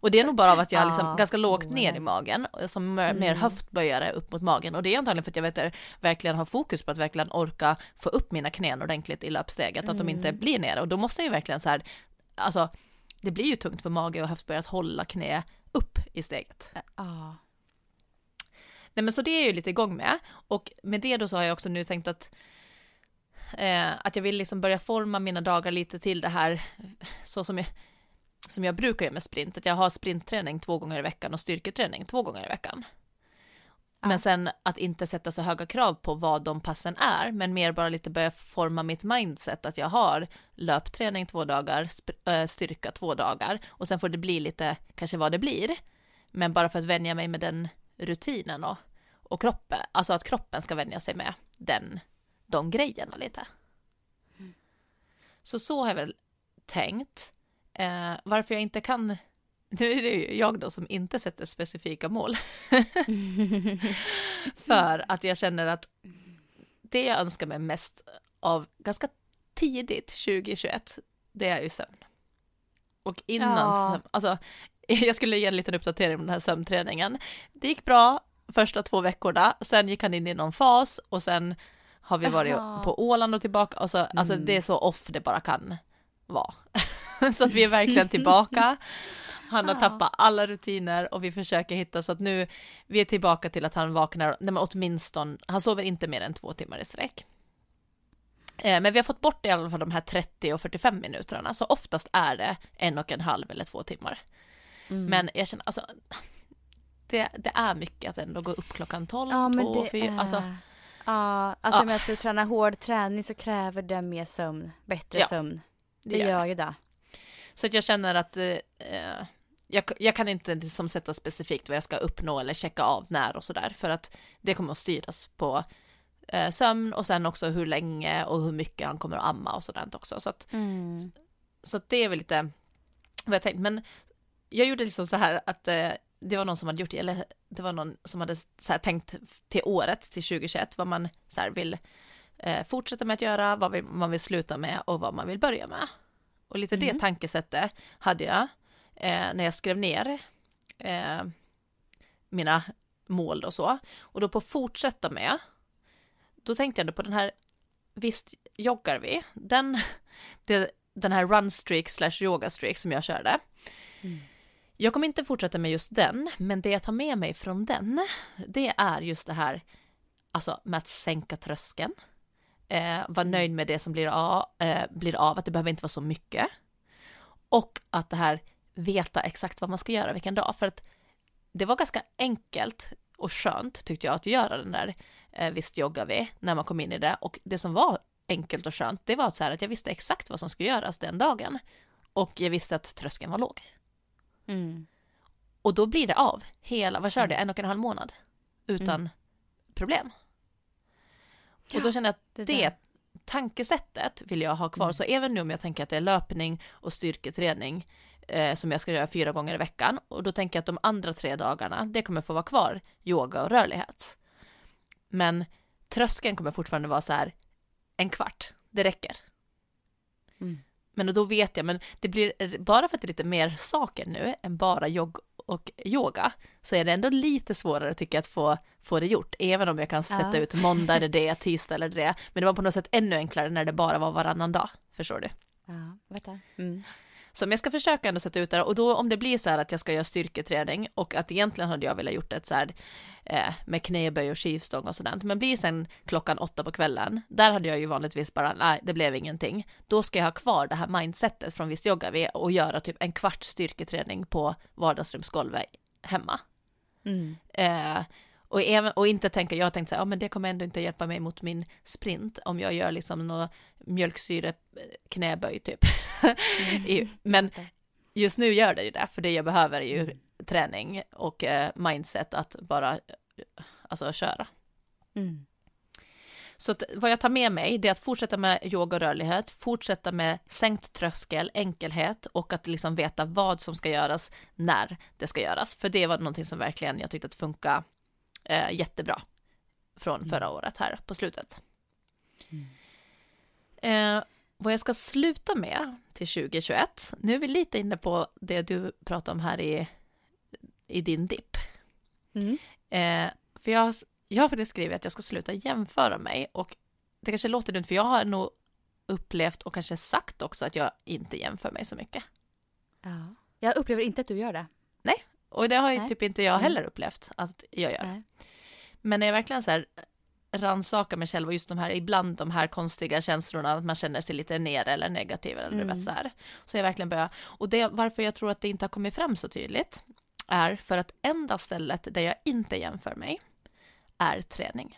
Och det är nog bara av att jag har liksom Ja, ganska lågt oh, ner nej. i magen, som mer Mm. höftböjare upp mot magen. Och det är antagligen för att jag vet att verkligen har fokus på att verkligen orka få upp mina knän ordentligt i löpsteget, att de inte Mm. blir nere. Och då måste jag ju verkligen så här, alltså det blir ju tungt för mage och höftböjare att hålla knä upp i steget. Ja. Nej, men så det är jag ju lite igång med. Och med det då så har jag också nu tänkt att eh, att jag vill liksom börja forma mina dagar lite till det här så som jag, som jag brukar göra med sprint. Att jag har sprintträning två gånger i veckan och styrketräning två gånger i veckan. Ja. Men sen att inte sätta så höga krav på vad de passen är, men mer bara lite börja forma mitt mindset att jag har löpträning två dagar, sp- äh, styrka två dagar och sen får det bli lite kanske vad det blir. Men bara för att vänja mig med den rutinen och, och kroppen, alltså att kroppen ska vänja sig med den, de grejerna lite. Mm. Så så har jag väl tänkt. Eh, varför jag inte kan, nu är det ju jag då som inte sätter specifika mål. För att jag känner att det jag önskar mig mest av ganska tidigt tjugo tjugoett, det är ju sömn. Och innan Ja. sömn, alltså jag skulle ge en liten uppdatering om den här sömnträningen. Det gick bra första två veckorna, sen gick han in i någon fas och sen har vi varit Aha. på Åland och tillbaka. Och så, Mm. alltså det är så off det bara kan vara. Så att vi är verkligen tillbaka. Han har Ja. tappat alla rutiner och vi försöker hitta så att nu vi är tillbaka till att han vaknar, nej men åtminstone, han sover inte mer än två timmar i sträck. Eh, men vi har fått bort i alla fall de här trettio och fyrtiofem minuterna, så oftast är det en och en halv eller två timmar. Mm. Men jag känner, alltså det, det är mycket att ändå gå upp klockan tolv, ja, men två, det fyra, är... alltså Ja, alltså Ja. om jag ska träna hård träning så kräver det mer sömn, bättre Ja, sömn. Det, det gör gör det. ju det. Så att jag känner att eh, jag, jag kan inte liksom sätta specifikt vad jag ska uppnå eller checka av när och sådär, för att det kommer att styras på eh, sömn och sen också hur länge och hur mycket han kommer att amma och sådant också. Så att, Mm. så att det är väl lite vad jag tänkt. Men jag gjorde liksom så här att eh, det var någon som hade gjort det, eller det var någon som hade så här tänkt till året, till tjugo tjugoett, vad man så här vill eh, fortsätta med att göra, vad vill, man vill sluta med och vad man vill börja med. Och lite Mm. det tankesättet hade jag eh, när jag skrev ner eh, mina mål och så. Och då på fortsätta med, då tänkte jag på den här, visst joggar vi, den, det, den här run streak slash yoga streak som jag körde. Mm. Jag kommer inte fortsätta med just den, men det jag tar med mig från den, det är just det här, alltså med att sänka tröskeln. Eh, vara nöjd med det som blir av, eh, blir av, att det behöver inte vara så mycket. Och att det här veta exakt vad man ska göra vilken dag. För att det var ganska enkelt och skönt tyckte jag att göra den där eh, visst joggar vi när man kom in i det. Och det som var enkelt och skönt, det var så här att jag visste exakt vad som skulle göras den dagen. Och jag visste att tröskeln var låg. Mm. Och då blir det av hela, vad körde jag, en och en halv månad utan Mm. problem. Och då känner jag att det det, där. tankesättet vill jag ha kvar. Mm. Så även nu om jag tänker att det är löpning och styrketräning eh, som jag ska göra fyra gånger i veckan. Och då tänker jag att de andra tre dagarna, det kommer få vara kvar yoga och rörlighet. Men tröskeln kommer fortfarande vara så här en kvart. Det räcker. Mm. Men då vet jag, men det blir bara för att det är lite mer saker nu än bara jogg och yoga, så är det ändå lite svårare tycker jag att få, få det gjort, även om jag kan sätta Ja. ut måndag eller det, tisdag eller det, men det var på något sätt ännu enklare när det bara var varannan dag, förstår du? Ja, vet jag. Mm. Så jag ska försöka ändå sätta ut det, och då om det blir så här att jag ska göra styrketräning och att egentligen hade jag velat gjort ett så här eh, med knäböj och skivstång och sådant, men blir sen klockan åtta på kvällen, där hade jag ju vanligtvis bara, nej det blev ingenting, då ska jag ha kvar det här mindsetet från visst joggar vi och göra typ en kvart styrketräning på vardagsrumsgolvet hemma. Mm. Eh, och, även, och inte tänka, jag har tänkt så här, ja men det kommer ändå inte hjälpa mig mot min sprint om jag gör liksom något mjölksyre knäböj typ. I, men just nu gör det ju det, för det jag behöver är ju Mm. träning och eh, mindset att bara alltså köra. Mm. Så att, vad jag tar med mig, det är att fortsätta med yoga och rörlighet, fortsätta med sänkt tröskel, enkelhet och att liksom veta vad som ska göras när det ska göras. För det var någonting som verkligen jag tyckte att funkar eh, jättebra från Mm. förra året här på slutet. Mm. Eh, vad jag ska sluta med till tjugohundratjugoett. Nu är vi lite inne på det du pratade om här i, i din dipp. Mm. Eh, för jag, jag har faktiskt skrivit att jag ska sluta jämföra mig. Och det kanske låter dumt, för jag har nog upplevt och kanske sagt också att jag inte jämför mig så mycket. Ja. Jag upplever inte att du gör det. Nej, och det har ju Nej. typ inte jag heller upplevt att jag gör. Nej. Men när jag verkligen så här rannsakar mig själv och just de här, ibland de här konstiga känslorna att man känner sig lite nere eller negativ eller Mm. du vet så här. Så jag verkligen börjar, och det varför jag tror att det inte har kommit fram så tydligt är för att enda stället där jag inte jämför mig är träning.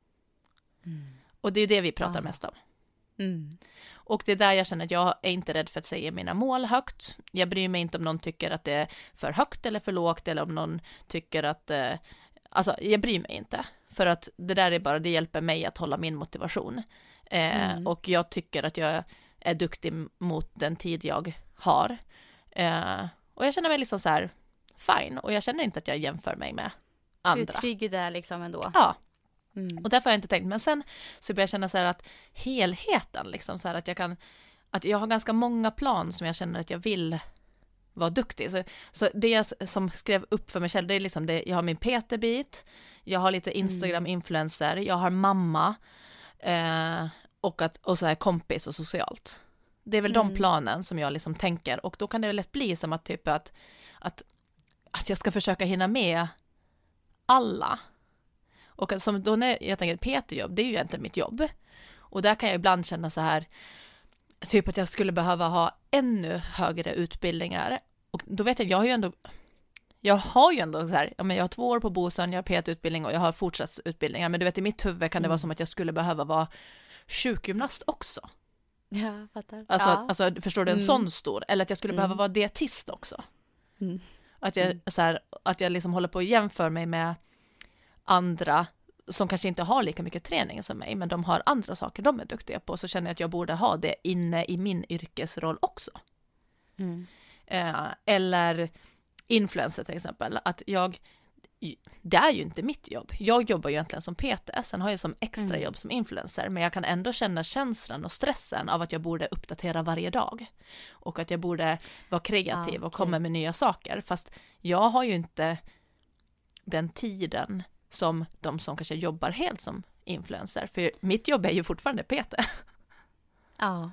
Mm. Och det är ju det vi pratar Ja. mest om. Mm. Och det är där jag känner att jag är inte rädd för att säga mina mål högt. Jag bryr mig inte om någon tycker att det är för högt eller för lågt, eller om någon tycker att eh, alltså jag bryr mig inte. För att det där är bara, det hjälper mig att hålla min motivation. Eh, Mm. Och jag tycker att jag är duktig mot den tid jag har. Eh, och jag känner mig liksom så här fine. Och jag känner inte att jag jämför mig med Du är andra. trygg där liksom ändå. Ja, Mm. och därför har jag inte tänkt. Men sen så börjar jag känna så här att helheten, liksom så här att jag kan, att jag har ganska många plan som jag känner att jag vill vara duktig. Så, så det jag s- som skrev upp för mig själv, det är liksom det, jag har min P T-bit, jag har lite Instagram-influencer, jag har mamma eh, och, att, och så här kompis och socialt. Det är väl de Mm. planen som jag liksom tänker, och då kan det väl lätt bli som att typ att, att, att jag ska försöka hinna med alla. Och att som då när jag tänker P T-jobb, det är ju egentligen mitt jobb. Och där kan jag ibland känna så här, typ att jag skulle behöva ha ännu högre utbildningar. Och då vet jag, jag har ju ändå, jag har ju ändå så här, ja men jag har två år på Bosön, jag har P T-utbildning och jag har fortsatsutbildningar. Men du vet, i mitt huvud kan det Mm. vara som att jag skulle behöva vara sjukgymnast också. Ja, fattar. Alltså, ja. alltså förstår du, en Mm. sån stor. Eller att jag skulle Mm. behöva vara dietist också. Mm. Att jag, Mm. så här, att jag liksom håller på att jämföra mig med andra som kanske inte har lika mycket träning som mig, men de har andra saker de är duktiga på, så känner jag att jag borde ha det inne i min yrkesroll också. Mm. Eh, eller influencer till exempel, att jag, det är ju inte mitt jobb. Jag jobbar ju egentligen som P T, sen har jag som extra Mm. jobb som influencer, men jag kan ändå känna känslan och stressen av att jag borde uppdatera varje dag. Och att jag borde vara kreativ Ah, och okej. komma med nya saker, fast jag har ju inte den tiden som de som kanske jobbar helt som influencer. För mitt jobb är ju fortfarande P T. Ja.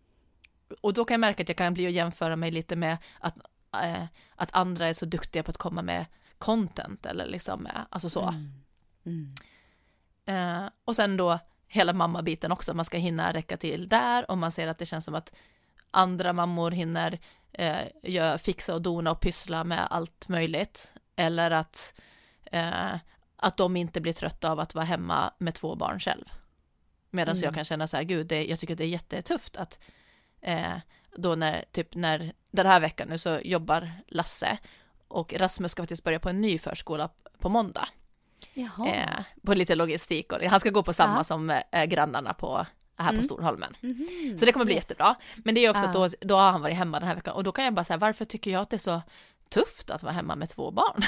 Och då kan jag märka att jag kan bli och jämföra mig lite med att, eh, att andra är så duktiga på att komma med content eller liksom med, alltså så. Mm. Mm. Eh, och sen då hela mammabiten också, man ska hinna räcka till där, och man ser att det känns som att andra mammor hinner eh, gör, fixa och dona och pyssla med allt möjligt. Eller att eh, att de inte blir trötta av att vara hemma med två barn själv. Medan Mm. jag kan känna så här, gud, det, jag tycker det är jättetufft att eh, då när, typ när, den här veckan nu så jobbar Lasse och Rasmus ska faktiskt börja på en ny förskola på måndag. Jaha. Eh, på lite logistik, och han ska gå på samma Ja. som eh, grannarna på, här Mm. på Storholmen. Mhm. Så det kommer bli Yes. jättebra. Men det är också Ja. att då, då har han varit hemma den här veckan, och då kan jag bara säga, varför tycker jag att det är så tufft att vara hemma med två barn?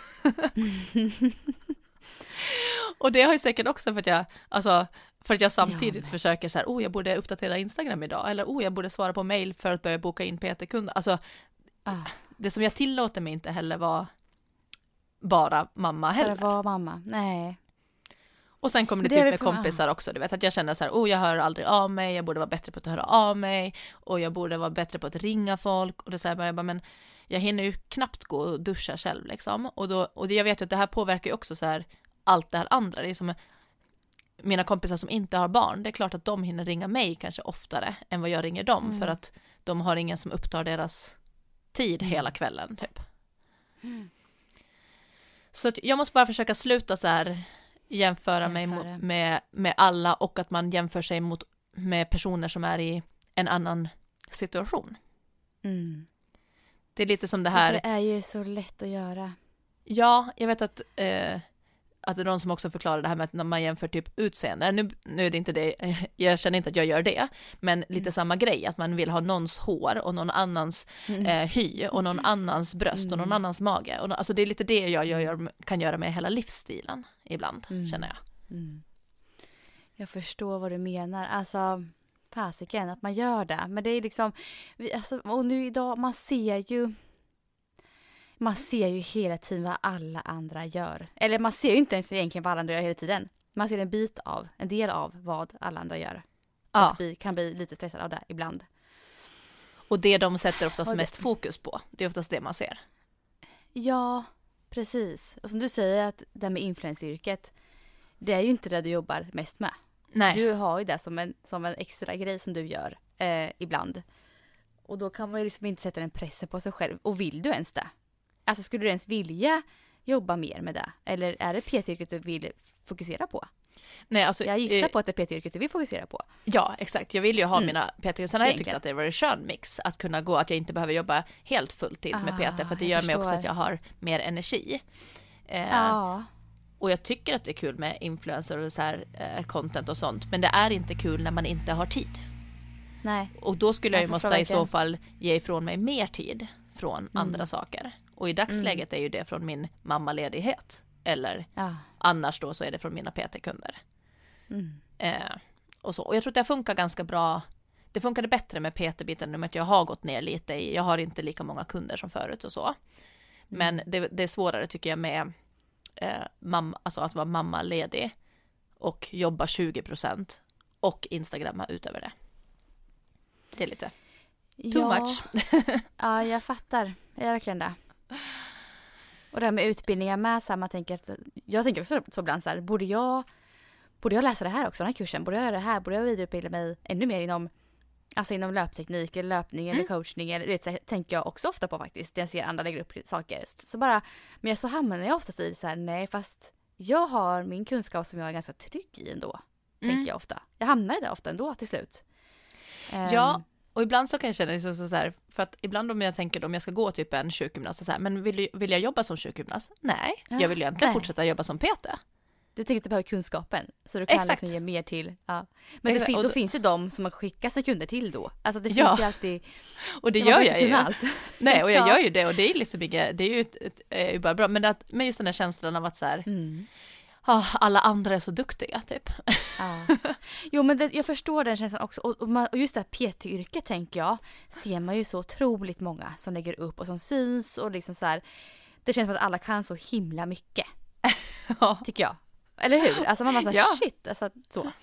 Och det har ju säkert också för att jag, alltså, för att jag samtidigt Ja, försöker så här, oh, jag borde uppdatera Instagram idag, eller oh, jag borde svara på mail för att börja boka in P T-kunder. Alltså, Ah, det som jag tillåter mig inte heller vara bara mamma för heller. att vara mamma. Nej. Och sen kommer det, Men det är typ väl med för- kompisar också, du vet, att jag känner så här, oh, jag hör aldrig av mig, jag borde vara bättre på att höra av mig, och jag borde vara bättre på att ringa folk, och det är så här, jag bara, men jag hinner ju knappt gå och duscha själv liksom, och då, och det, jag vet ju att det här påverkar ju också så här, allt det här andra, det är som mina kompisar som inte har barn, det är klart att de hinner ringa mig kanske oftare än vad jag ringer dem, Mm. för att de har ingen som upptar deras tid Mm. hela kvällen typ. Mm. Så att jag måste bara försöka sluta så här jämföra mig Jämföra. mo- med, med alla, och att man jämför sig mot, med personer som är i en annan situation. Mm. Det är lite som det Det här, är ju så lätt att göra. ja, jag vet att eh, att det är någon som också förklarar det här med att när man jämför typ utseende, nu, nu är det inte det, jag känner inte att jag gör det, men lite Mm. samma grej, att man vill ha någons hår och någon annans Mm. eh, hy och någon annans bröst och någon Mm. annans mage. Och, nå- alltså det är lite det jag gör, kan göra med hela livsstilen ibland, Mm. känner jag. Mm. Jag förstår vad du menar. Alltså, fasiken att man gör det. Men det är liksom, vi, alltså, och nu idag, man ser ju, man ser ju hela tiden vad alla andra gör. Eller man ser ju inte ens egentligen vad alla andra gör hela tiden. Man ser en bit av, en del av vad alla andra gör. Ja. Och vi kan bli lite stressade av det ibland. Och det de sätter oftast det... mest fokus på, det är oftast det man ser. Ja, precis. Och som du säger, att det med influenceryrket, det är ju inte det du jobbar mest med. Nej. Du har ju det som en, som en extra grej som du gör eh, ibland. Och då kan man ju liksom inte sätta en press på sig själv. Och vill du ens det? Alltså skulle du ens vilja jobba mer med det? Eller är det P T-yrket du vill fokusera på? Nej, alltså, jag gissar eh, på att det är P T-yrket du vill fokusera på. Ja, exakt. Jag vill ju ha mm. mina P T. Sen har jag tyckt Egentligen. att det var en skön mix. Att kunna gå, att jag inte behöver jobba helt fulltid med Ah, P T. För att det gör mig också att jag har mer energi. Eh, Ja. Och jag tycker att det är kul med influencer och så här, eh, content och sånt. Men det är inte kul när man inte har tid. Nej. Och då skulle jag, Jag ju måste förstår i så verkligen. fall ge ifrån mig mer tid från Mm. andra saker. Och i dagsläget är ju det från min mammaledighet. Eller Ja. annars då så är det från mina P T-kunder. Mm. Eh, och, så. och jag tror att det funkar ganska bra. Det funkade bättre med P T-biten nu med att jag har gått ner lite i, jag har inte lika många kunder som förut och så. Men Mm. det, det är svårare tycker jag med eh, mamma, alltså att vara mammaledig och jobba tjugo procent och Instagramma utöver det. Det är lite too ja. much. Ja, jag fattar. Jag är verkligen det. Och det här med utbildningar med, så här, man tänker att, jag tänker också så ibland så här, borde jag, borde jag läsa det här också, den här kursen? Borde jag göra det här? Borde jag vidareutbilda mig ännu mer inom, alltså inom löpteknik eller löpning eller Mm. coachning? Eller, vet, så här, tänker jag också ofta på faktiskt, när jag ser andra lägga upp saker. Så bara, men så hamnar jag oftast i så här, nej fast jag har min kunskap som jag är ganska trygg i ändå. Mm. Tänker jag ofta. Jag hamnar i det ofta ändå till slut. Ja. Ehm, Och ibland så kan jag känna så, så, så här, för att ibland om jag tänker om jag ska gå typ en sjukgymnast så här, men vill, vill jag jobba som sjukgymnast? Nej, Ja, jag vill ju egentligen nej. fortsätta jobba som P T. Du tänker att du behöver kunskapen. Så du kan Exakt. liksom ge mer till. Ja. Men det Exakt, fin- och då då- finns ju de som man skickar sina kunder till då. Alltså det finns Ja. ju alltid. Och det man gör behöver jag inte ju. kunna allt. Nej, och jag Ja. gör ju det och det är liksom inget, det är ju, ett, ett, är ju bara bra. Men, att, men just den där känslan av att så här, Mm. ah, alla andra är så duktiga typ. Ja. Jo men det, jag förstår den känslan också. Och, och, man, och just det här P T-yrket tänker jag. Ser man ju så otroligt många som lägger upp och som syns. Och liksom så här. Det känns som att alla kan så himla mycket. Ja. Tycker jag. Eller hur? Alltså man bara såhär, Ja. shit. Alltså så.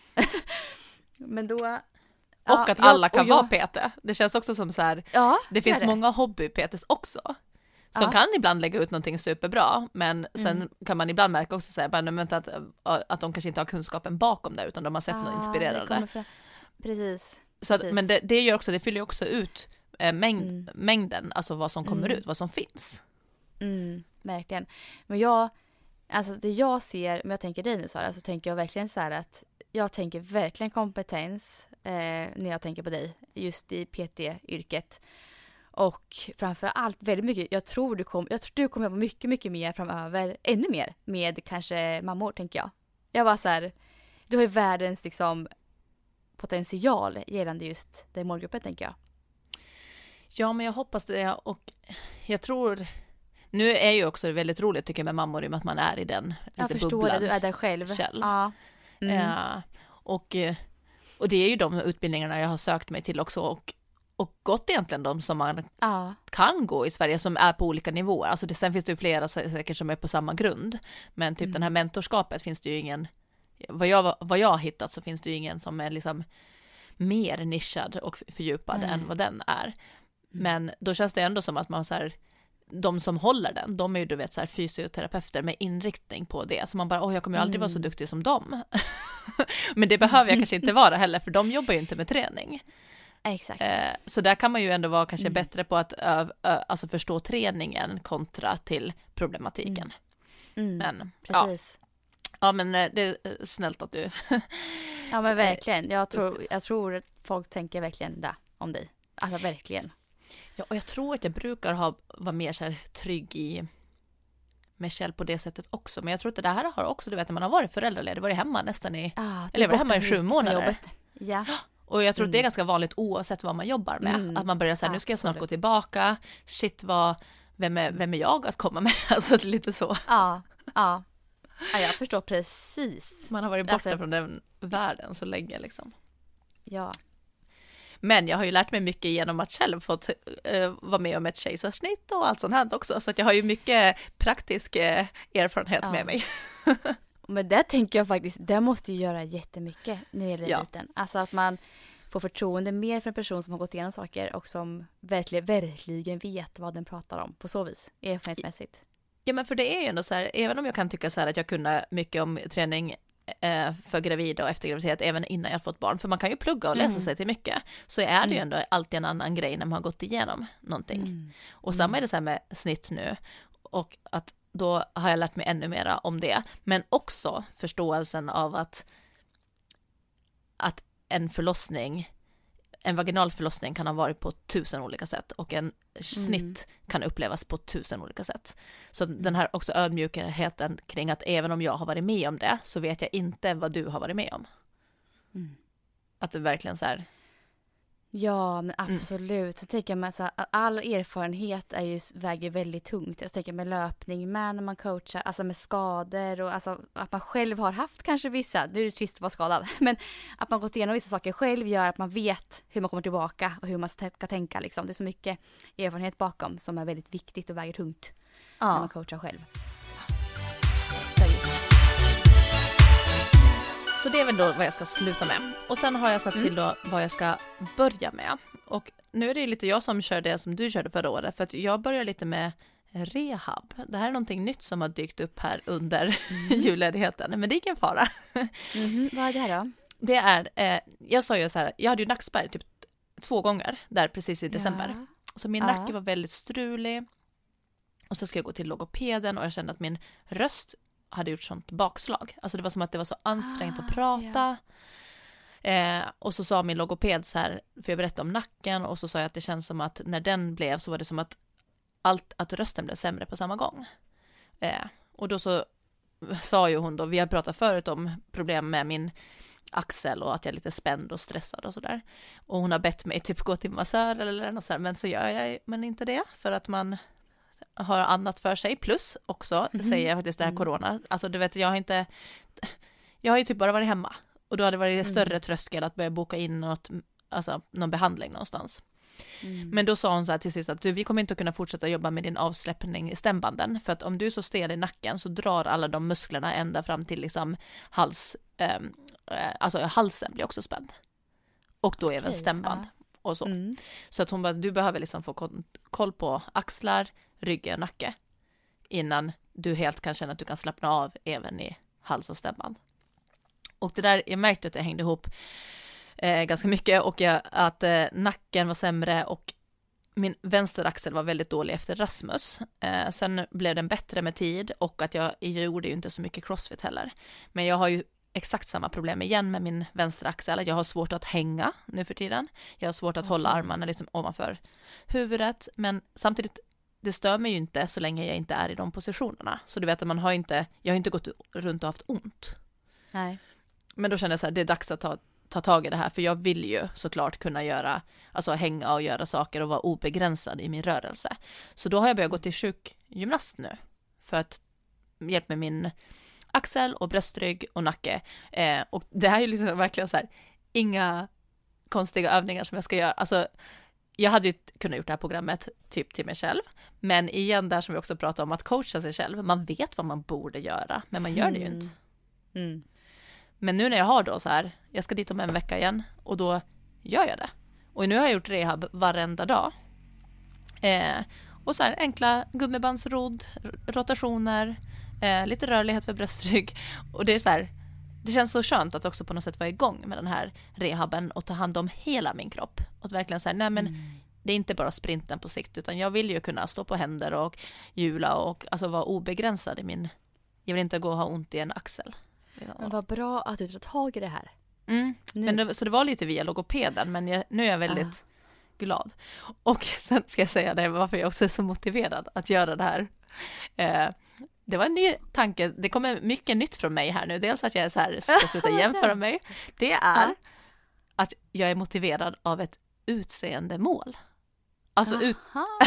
Men då. Och ja, att jag- alla kan och jag- vara P T. Det känns också som så här, Ja, det finns är många hobby-P Ts också. Som Ja. kan ibland lägga ut någonting superbra, men sen Mm. kan man ibland märka också så här, bara, nej, men att, att de kanske inte har kunskapen bakom det, utan de har sett Ah, något det inspirerande. kommer fram- Precis. Så att, precis. men det, det gör också, det fyller ju också ut eh, mängd, Mm. mängden, alltså vad som kommer Mm. ut, vad som finns. Mm, verkligen. Men jag, alltså det jag ser, om jag tänker dig nu Sara, så tänker jag verkligen så här att jag tänker verkligen kompetens eh, när jag tänker på dig, just i P T-yrket. Och framför allt väldigt mycket, jag tror du kommer, jag tror du kommer jobba mycket, mycket mer framöver, ännu mer med kanske mammor tänker jag. Jag var så här, du har ju världens liksom potential gällande just den målgruppen tänker jag. Ja, men jag hoppas det, och jag tror, nu är ju också väldigt roligt tycker jag med mammor, i och med att man är i den Jag lite förstår bubblan. det, du är där själv. Kjell. Ja. Mm. Eh, och, eh, och det är ju de utbildningarna jag har sökt mig till också, och, och gått egentligen de som man Ja. kan gå i Sverige, som är på olika nivåer. Alltså det, sen finns det ju flera säkert som är på samma grund, men typ Mm. den här mentorskapet finns det ju ingen, vad jag, vad jag har hittat så finns det ju ingen som är liksom mer nischad och fördjupad Nej. än vad den är. Men då känns det ändå som att man så här, de som håller den, de är ju du vet så här fysioterapeuter med inriktning på det. Så man bara, åh jag kommer ju aldrig vara så Mm. duktig som dem. Men det behöver jag kanske inte vara heller, för de jobbar ju inte med träning. Exakt. Eh, så där kan man ju ändå vara kanske Mm. bättre på att ö, ö, alltså förstå träningen kontra till problematiken. Mm. Men, ja, Precis. ja, men eh, det är snällt att du... Ja, men eh, verkligen. Jag tror, jag tror att folk tänker verkligen det om dig. Alltså verkligen. Ja, och jag tror att jag brukar ha, vara mer så här trygg i mig själv på det sättet också. Men jag tror att det här har också, du vet, när man har varit föräldraledig, varit hemma nästan i... Ah, Eller jag var hemma i borta sju från månader. jobbet. Ja. Och jag tror att det är Mm. ganska vanligt oavsett vad man jobbar med. Mm, Att man börjar säga, nu ska jag snart gå absolut. tillbaka. Shit, vad, vem, är, vem är jag att komma med? Alltså lite så. Ja, ja. Ja, jag förstår precis. Man har varit borta Alltså- från den världen så länge liksom. Ja. Men jag har ju lärt mig mycket genom att själv fått uh, vara med om ett kejsarsnitt och allt sånt här också. Så att jag har ju mycket praktisk uh, erfarenhet ja. med mig. Men det tänker jag faktiskt, det måste ju göra jättemycket när det gäller ja. liten. Alltså att man får förtroende mer för en person som har gått igenom saker och som verkligen, verkligen vet vad den pratar om på så vis, erfarenhetsmässigt. Ja, men för det är ju ändå så här, även om jag kan tycka så här att jag kunde mycket om träning eh, för gravida och efter graviditet även innan jag fått barn, för man kan ju plugga och läsa mm. sig till mycket, så är det ju ändå alltid en annan grej när man har gått igenom någonting. Mm. Och samma är det så här med snitt nu, och att då har jag lärt mig ännu mera om det, men också förståelsen av att att en förlossning, en vaginal förlossning kan ha varit på tusen olika sätt och en snitt mm. kan upplevas på tusen olika sätt. Så den här också ödmjukheten kring att även om jag har varit med om det så vet jag inte vad du har varit med om. Mm. Att det verkligen så här... Ja, men absolut. Mm. Så tänker jag mig så här, att all erfarenhet är ju, väger väldigt tungt. Jag tänker med löpning, med när man coachar, alltså med skador och alltså att man själv har haft kanske vissa, nu är det trist att vara skadad, men att man gått igenom vissa saker själv gör att man vet hur man kommer tillbaka och hur man ska tänka liksom. Det är så mycket erfarenhet bakom som är väldigt viktigt och väger tungt ja. när man coachar själv. Så det är väl då vad jag ska sluta med. Och sen har jag satt till då vad jag ska börja med. Och nu är det lite jag som kör det som du körde förra året. För att jag börjar lite med rehab. Det här är någonting nytt som har dykt upp här under mm. julledigheten. Men det är ingen fara. Mm-hmm. Vad är det här då? Det är, eh, jag sa ju så här, jag hade ju nackspärr typ två gånger där precis i december. Ja. Så min ja. nacke var väldigt strulig. Och så ska jag gå till logopeden och jag kände att min röst hade gjort sånt bakslag. Alltså det var som att det var så ansträngt ah, att prata. Yeah. Eh, och så sa min logoped så här, för jag berättade om nacken och så sa jag att det känns som att när den blev så var det som att allt, att rösten blev sämre på samma gång. Eh, och då så sa ju hon då, vi har pratat förut om problem med min axel och att jag är lite spänd och stressad och sådär. Och hon har bett mig typ gå till massör eller något så här, men så gör jag men inte det för att man har annat för sig, plus också mm. säger jag faktiskt det här corona, alltså du vet jag har inte jag har ju typ bara varit hemma och då hade det varit större mm. tröskel att börja boka in något, alltså någon behandling någonstans. Mm. Men då sa hon så här till sist att du, vi kommer inte att kunna fortsätta jobba med din avsläppning i stämbanden för att om du är så stel i nacken så drar alla de musklerna ända fram till liksom hals, eh, alltså halsen blir också spänd och då okay, även stämband ja. och så. Mm. Så att hon bara, du behöver liksom få koll på axlar, rygg och nacke innan du helt kan känna att du kan slappna av även i hals och stämband. Och det där, jag märkte att det hängde ihop eh, ganska mycket och jag, att eh, nacken var sämre och min vänsteraxel var väldigt dålig efter Rasmus. Eh, sen blev den bättre med tid och att jag, jag gjorde ju inte så mycket crossfit heller. Men jag har ju exakt samma problem igen med min vänsteraxel. Jag har svårt att hänga nu för tiden. Jag har svårt att okay. hålla armarna liksom ovanför huvudet. Men samtidigt, det stör mig ju inte så länge jag inte är i de positionerna. Så du vet att man har inte, jag har inte gått runt och haft ont. Nej. Men då kände jag så här, det är dags att ta, ta tag i det här. För jag vill ju såklart kunna göra, alltså hänga och göra saker och vara obegränsad i min rörelse. Så då har jag börjat gå till sjukgymnast nu. För att hjälpa med min axel och bröstrygg och nacke. Eh, och det här är ju liksom verkligen så här, inga konstiga övningar som jag ska göra. Alltså, jag hade ju kunnat gjort det här programmet typ till mig själv. Men igen där som vi också pratar om att coacha sig själv. Man vet vad man borde göra, men man gör det ju inte. Mm. Men nu när jag har då så här, jag ska dit om en vecka igen och då gör jag det. Och nu har jag gjort rehab varenda dag. Eh, och så här enkla gummibandsrodd, rotationer, eh, lite rörlighet för bröstrygg. Och det är så här, det känns så skönt att också på något sätt vara igång med den här rehaben och ta hand om hela min kropp. Och verkligen så här, nej men mm. det är inte bara sprinten på sikt utan jag vill ju kunna stå på händer och hjula och alltså vara obegränsad i min, jag vill inte gå och ha ont i en axel. Men vad bra att du tar tag i det här. Mm. Men det, så det var lite via logopeden, men jag, nu är jag väldigt ah. glad. Och sen ska jag säga det, varför jag också är så motiverad att göra det här. Eh, det var en ny tanke, det kommer mycket nytt från mig här nu. Dels att jag är så här, ska sluta jämföra mig. Det är ah. att jag är motiverad av ett utseendemål. Alltså ut...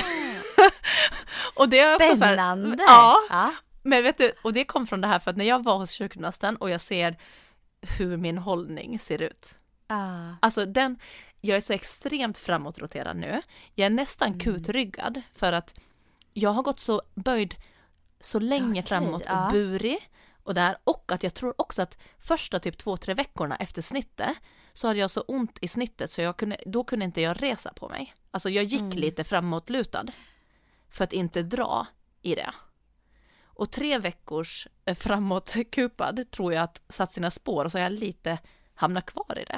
och det är också spännande. Så här, ja. Ah. Men vet du, och det kom från det här för att när jag var hos sjukgymnasten och jag ser hur min hållning ser ut. Ah. Alltså den, jag är så extremt framåtroterad nu. Jag är nästan Mm. kutryggad för att jag har gått så böjd så länge Okej, framåt och ja. burig. Och, där, och att jag tror också att första typ två, tre veckorna efter snittet så hade jag så ont i snittet så jag kunde, då kunde inte jag resa på mig. Alltså jag gick Mm. lite framåtlutad för att inte dra i det. Och tre veckors eh, framåtkupad tror jag att satt sina spår och så har jag lite hamnat kvar i det.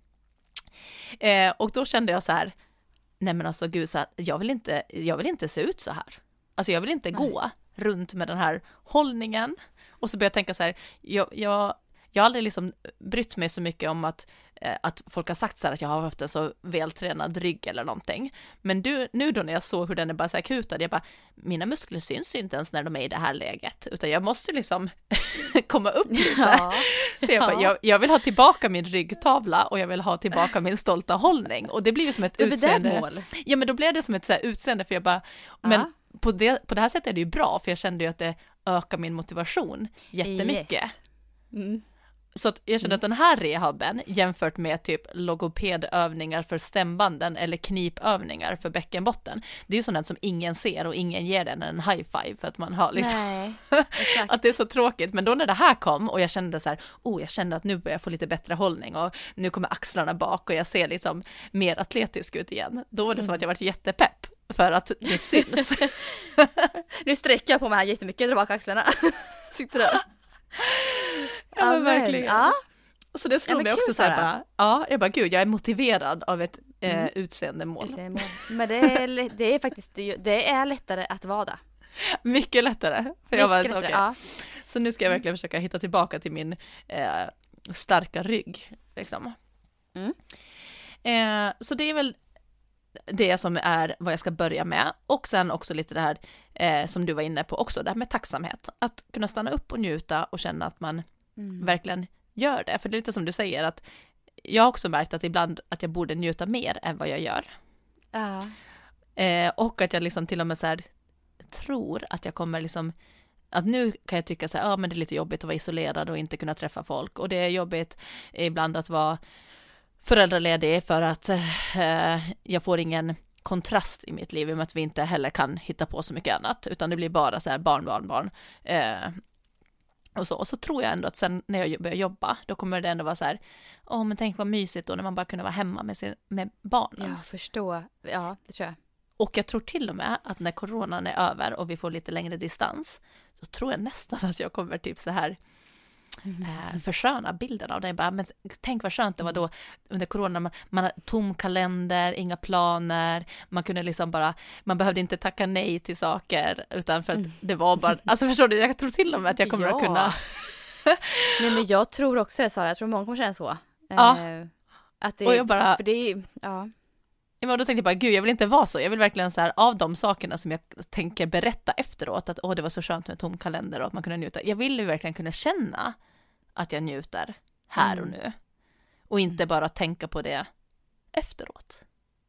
Eh, och då kände jag så här, nej men alltså gud, så här, jag, vill inte, jag vill inte se ut så här. Alltså jag vill inte Nej. gå runt med den här hållningen. Och så började jag tänka så här, jag, jag, jag har aldrig liksom brytt mig så mycket om att, eh, att folk har sagt så här att jag har haft en så vältränad rygg eller någonting. Men du, nu då när jag såg hur den är bara så här kutad, jag bara, mina muskler syns inte ens när de är i det här läget. Utan jag måste liksom komma upp lite. Ja. Så jag, bara, Ja. jag, jag vill ha tillbaka min ryggtavla och jag vill ha tillbaka min stolta hållning. Och det blir ju som ett Då blir det ett utseende. mål. Ja, men då blev det som ett så här utseende för jag bara, men Ja. på, det, på det här sättet är det ju bra för jag kände ju att det ökar min motivation jättemycket. Yes. Mm. Så att jag kände Mm. att den här rehaben jämfört med typ logopedövningar för stämbanden eller knipövningar för bäckenbotten, det är ju sådant som ingen ser och ingen ger den en high five för att man har liksom Nej, exakt. att det är så tråkigt. Men då när det här kom och jag kände så här, oh jag kände att nu börjar jag få lite bättre hållning och nu kommer axlarna bak och jag ser liksom mer atletisk ut igen. Då var det som Mm. att jag varit jättepepp för att det syns. Nu sträcker jag på mig här jättemycket, drar bak axlarna. Sitter där. Ja, men Amen. verkligen. Ja. Så det slog Ja, men mig kul, också så här Sara. bara, ja, jag bara gud, jag är motiverad av ett eh, Mm. utseendemål. Men det är, lä- det är faktiskt, det är lättare att vara det. Mycket lättare. För jag bara, Mycket okej. lättare, ja. Så nu ska jag verkligen försöka hitta tillbaka till min eh, starka rygg. Liksom. Mm. Eh, så det är väl det som är vad jag ska börja med. Och sen också lite det här eh, som du var inne på också, det här med tacksamhet. Att kunna stanna upp och njuta och känna att man Mm. verkligen gör det. För det är lite som du säger att jag har också märkt att ibland att jag borde njuta mer än vad jag gör. Ja. Eh, och att jag liksom till och med så här tror att jag kommer liksom att nu kan jag tycka så här, ja men det är lite jobbigt att vara isolerad och inte kunna träffa folk och det är jobbigt ibland att vara föräldraledig för att eh, jag får ingen kontrast i mitt liv i och med att vi inte heller kan hitta på så mycket annat utan det blir bara så här barn, barn, barn eh, och så. Och så tror jag ändå att sen när jag börjar jobba då kommer det ändå vara så här, åh men tänk vad mysigt då när man bara kunde vara hemma med, sin, med barnen. Ja, förstå. Ja, det tror jag. Och jag tror till och med att när coronan är över och vi får lite längre distans, så tror jag nästan att jag kommer typ så här eh, försköna bilden av det. Bara, men tänk vad skönt det var då under corona, man, man hade tom kalender, inga planer, man kunde liksom bara, man behövde inte tacka nej till saker, utan för att Mm. det var bara, alltså förstår du, jag tror till och med att jag kommer Ja. att kunna. Nej, men jag tror också det, Sara. Jag tror många kommer känna så. Ja. Eh, att det, Och jag bara- För det är, ja. Ja, men då tänkte jag bara, gud jag vill inte vara så, jag vill verkligen så här, av de sakerna som jag tänker berätta efteråt, att åh det var så skönt med tom kalender och att man kunde njuta, jag vill ju verkligen kunna känna att jag njuter här och Mm. nu och inte bara tänka på det efteråt.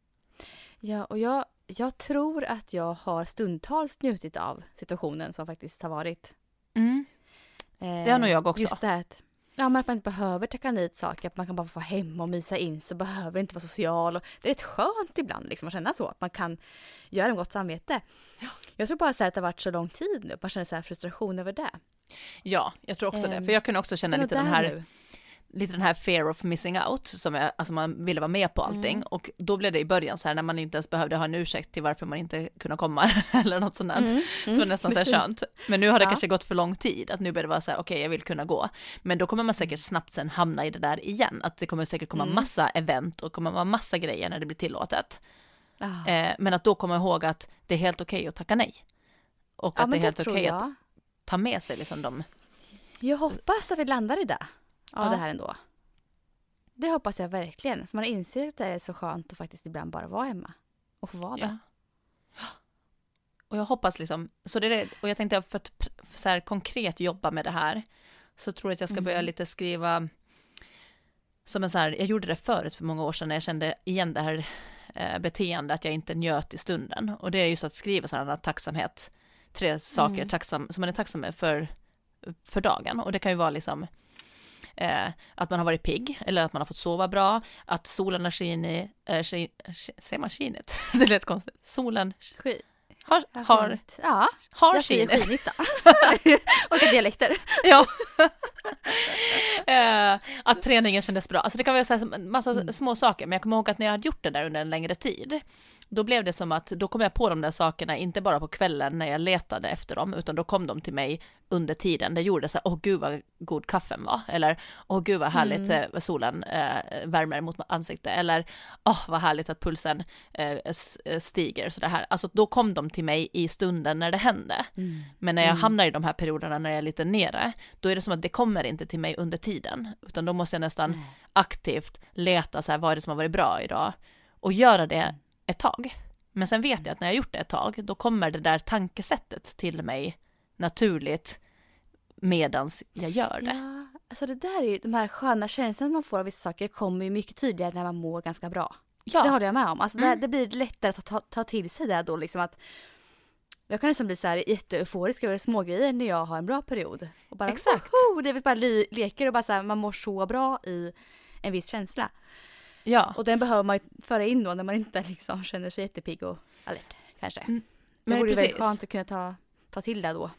Ja, och jag, jag tror att jag har stundtals njutit av situationen som faktiskt har varit. Mm. Eh, Det har nog jag också. Just det här att, ja, men att man inte behöver tacka nej till saker, att man kan bara få vara hemma och mysa in så behöver inte vara social. Och det är rätt skönt ibland liksom, att känna så, att man kan göra en gott samvete. Ja. Jag tror bara så här att det har varit så lång tid nu, att man känner så här frustration över det. Ja, jag tror också Ehm, det, för jag kunde också känna Det är lite nog den där här nu. lite den här fear of missing out som är, alltså man ville vara med på allting Mm. och då blev det i början så här när man inte ens behövde ha en ursäkt till varför man inte kunde komma eller något sånt där. Mm, Så var det nästan så här precis. skönt. Men nu har det Ja. kanske gått för lång tid att nu börjar det vara så här, okej okay, jag vill kunna gå. Men då kommer man säkert snabbt sen hamna i det där igen, att det kommer säkert komma Mm. massa event och kommer vara massa grejer när det blir tillåtet. Ah. Eh, men att då komma ihåg att det är helt okej okay att tacka nej. Och Ja, att det men är det helt tror okej okay att jag. ta med sig liksom de. Jag hoppas att vi landar i det. Av Ja. det här ändå. Det hoppas jag verkligen. För man inser att det är så skönt att faktiskt ibland bara vara hemma. Och få vara det. Ja. Och jag hoppas liksom, så det är det, och jag tänkte för att pr- så här konkret jobba med det här, så tror jag att jag ska Mm. börja lite skriva som en så här, jag gjorde det förut för många år sedan när jag kände igen det här eh, beteende att jag inte njöt i stunden. Och det är ju så att skriva sådana tacksamhet, tre saker Mm. tacksam, som man är tacksam för, för dagen. Och det kan ju vara liksom eh, att man har varit pigg eller att man har fått sova bra, att solen har skinit, äh, skin, säger man skinit? Det lät konstigt. Solen Skit. har, har, ja, har jag säger skinit. skinigt då. Och dialekter. Ja. eh, att träningen kändes bra. Alltså det kan vara så här, massa Mm. små saker, men jag kommer ihåg att när jag hade gjort det där under en längre tid, då blev det som att då kom jag på de där sakerna inte bara på kvällen när jag letade efter dem, utan då kom de till mig under tiden. Det gjorde så här, åh gud vad god kaffen var, eller åh gud vad härligt Mm. eh, solen eh, värmer mot ansiktet, eller åh vad härligt att pulsen eh, s- stiger så det här. Alltså då kom de till mig i stunden när det hände. Mm. Men när jag Mm. hamnar i de här perioderna när jag är lite nere, då är det som att det kommer inte till mig under tiden, utan då måste jag nästan Nej. aktivt leta så här, vad är det som har varit bra idag, och göra det ett tag. Men sen vet jag att när jag har gjort det ett tag, då kommer det där tankesättet till mig naturligt medans jag gör det. Ja, alltså det där är ju, de här sköna känslorna man får av vissa saker kommer ju mycket tydligare när man mår ganska bra. Ja, Det håller jag med om. Alltså Mm. det, det blir lättare att ta, ta till sig det då liksom att jag kan nästan bli så här jätteeuforisk över smågrejer när jag har en bra period. Och bara, Exakt. woho, det är bara le- leker och bara så här, man mår så bra i en viss känsla. ja. Och den behöver man ju föra in då när man inte liksom känner sig jättepigg och alert kanske. Mm. Det Men vore ju precis. väldigt skönt att kunna ta, ta till det då.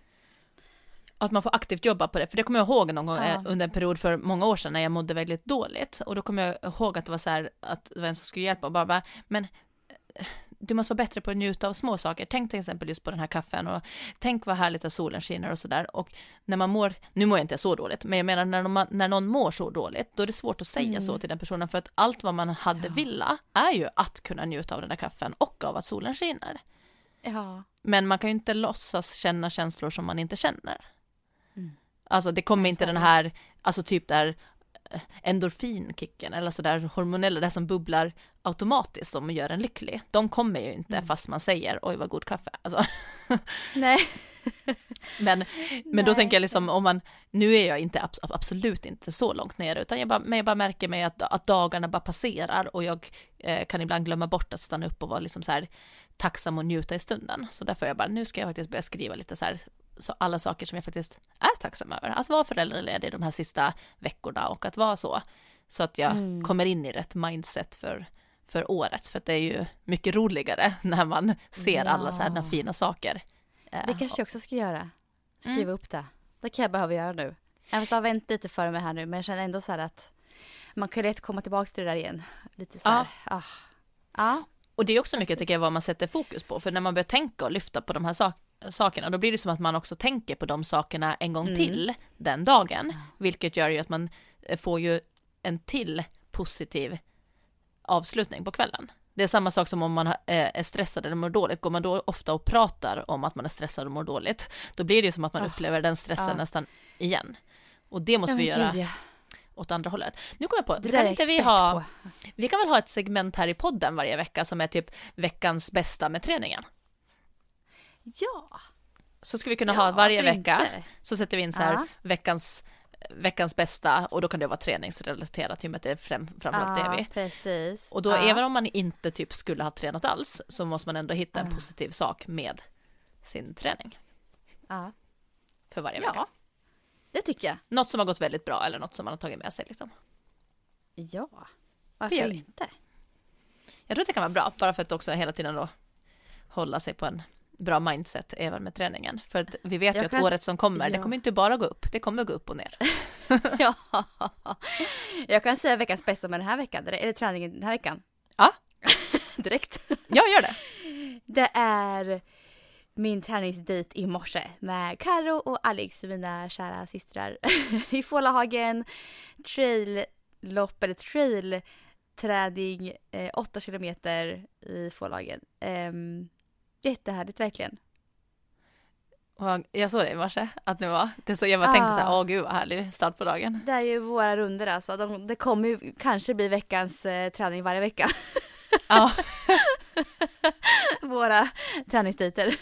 Att man får aktivt jobba på det, för det kommer jag ihåg någon gång Ja. eh, under en period för många år sedan när jag mådde väldigt dåligt, och då kommer jag ihåg att det var så här att det var en som skulle hjälpa och bara, bara men eh, du måste vara bättre på att njuta av små saker. Tänk till exempel just på den här kaffen, och tänk vad härligt att solen skiner och sådär. Och när man mår, nu mår jag inte så dåligt, men jag menar när, man, när någon mår så dåligt, då är det svårt att säga Mm. så till den personen, för att allt vad man hade Ja. vilja är ju att kunna njuta av den där kaffen och av att solen skiner. Ja. Men man kan ju inte låtsas känna känslor som man inte känner. Mm. Alltså det kommer Nej, inte så är den det. här, alltså typ där eh, endorfinkicken eller sådär hormonella, det som bubblar automatiskt som gör en lycklig. De kommer ju inte Mm. fast man säger oj vad god kaffe. Alltså, Nej. men men då Nej. tänker jag liksom, om man, nu är jag inte abs- absolut inte så långt ner, utan jag bara, men jag bara märker mig att, att dagarna bara passerar, och jag eh, kan ibland glömma bort att stanna upp och vara liksom så här tacksam och njuta i stunden. Så därför är jag bara, nu ska jag faktiskt börja skriva lite så här, så alla saker som jag faktiskt är tacksam över. Att vara föräldraledig de här sista veckorna, och att vara så. Så att jag Mm. kommer in i rätt mindset för, för året. För att det är ju mycket roligare när man ser Ja. alla så här fina saker. Eh, Det kanske jag också ska göra. Skriva Mm. upp det. Det kan jag behöva göra nu. Jag måste ha vänt lite för mig här nu, men jag känner ändå så här att man kan lätt komma tillbaka till det där igen. Lite så här. Ah. Ja. Och det är också mycket, tycker jag, vad man sätter fokus på. För när man börjar tänka och lyfta på de här sak- sakerna, då blir det som att man också tänker på de sakerna en gång Mm. till den dagen. Vilket gör ju att man eh, får ju en till positiv avslutning på kvällen. Det är samma sak som om man har- eh, är stressad eller mår dåligt. Går man då ofta och pratar om att man är stressad och mår dåligt, då blir det ju som att man Oh. upplever den stressen Ja. nästan igen. Och det måste Ja, vi men göra gud, ja. åt andra hållet. Nu kommer jag på, Det vi där kan är inte vi expert ha... på. Vi kan väl ha ett segment här i podden varje vecka som är typ veckans bästa med träningen. Ja. Så ska vi kunna Ja, ha varje varför vecka, inte? så sätter vi in så här Ja. veckans, veckans bästa, och då kan det vara träningsrelaterat i och med att det är fram, framförallt det är vi. Ja, precis. Och då ja. även om man inte typ skulle ha tränat alls, så måste man ändå hitta en Ja. positiv sak med sin träning Ja. för varje vecka. Ja, det tycker jag. Något som har gått väldigt bra eller något som man har tagit med sig liksom. Ja. Det Varför gör vi. inte? Jag tror att det kan vara bra, bara för att också hela tiden då hålla sig på en bra mindset även med träningen. För att vi vet Jag ju att kan- året som kommer, det ja. kommer inte bara gå upp, det kommer gå upp och ner. Ja. Jag kan säga veckans bästa med den här veckan. Eller träningen den här veckan. Ja. Direkt. Ja, gör det. Det är min träningsdejt i morse med Karo och Alex, mina kära systrar, i Fålahagen. Traillopp eller trailträning, eh, åtta kilometer i Fålahagen. Um, jättehärligt verkligen. Och jag såg det i morse, att det var, det så jag bara tänkte så här, Ah. åh gud vad härlig start på dagen. Det är ju våra runder alltså. De, det kommer ju kanske bli veckans eh, träning varje vecka. Ja, Våra träningsdejter.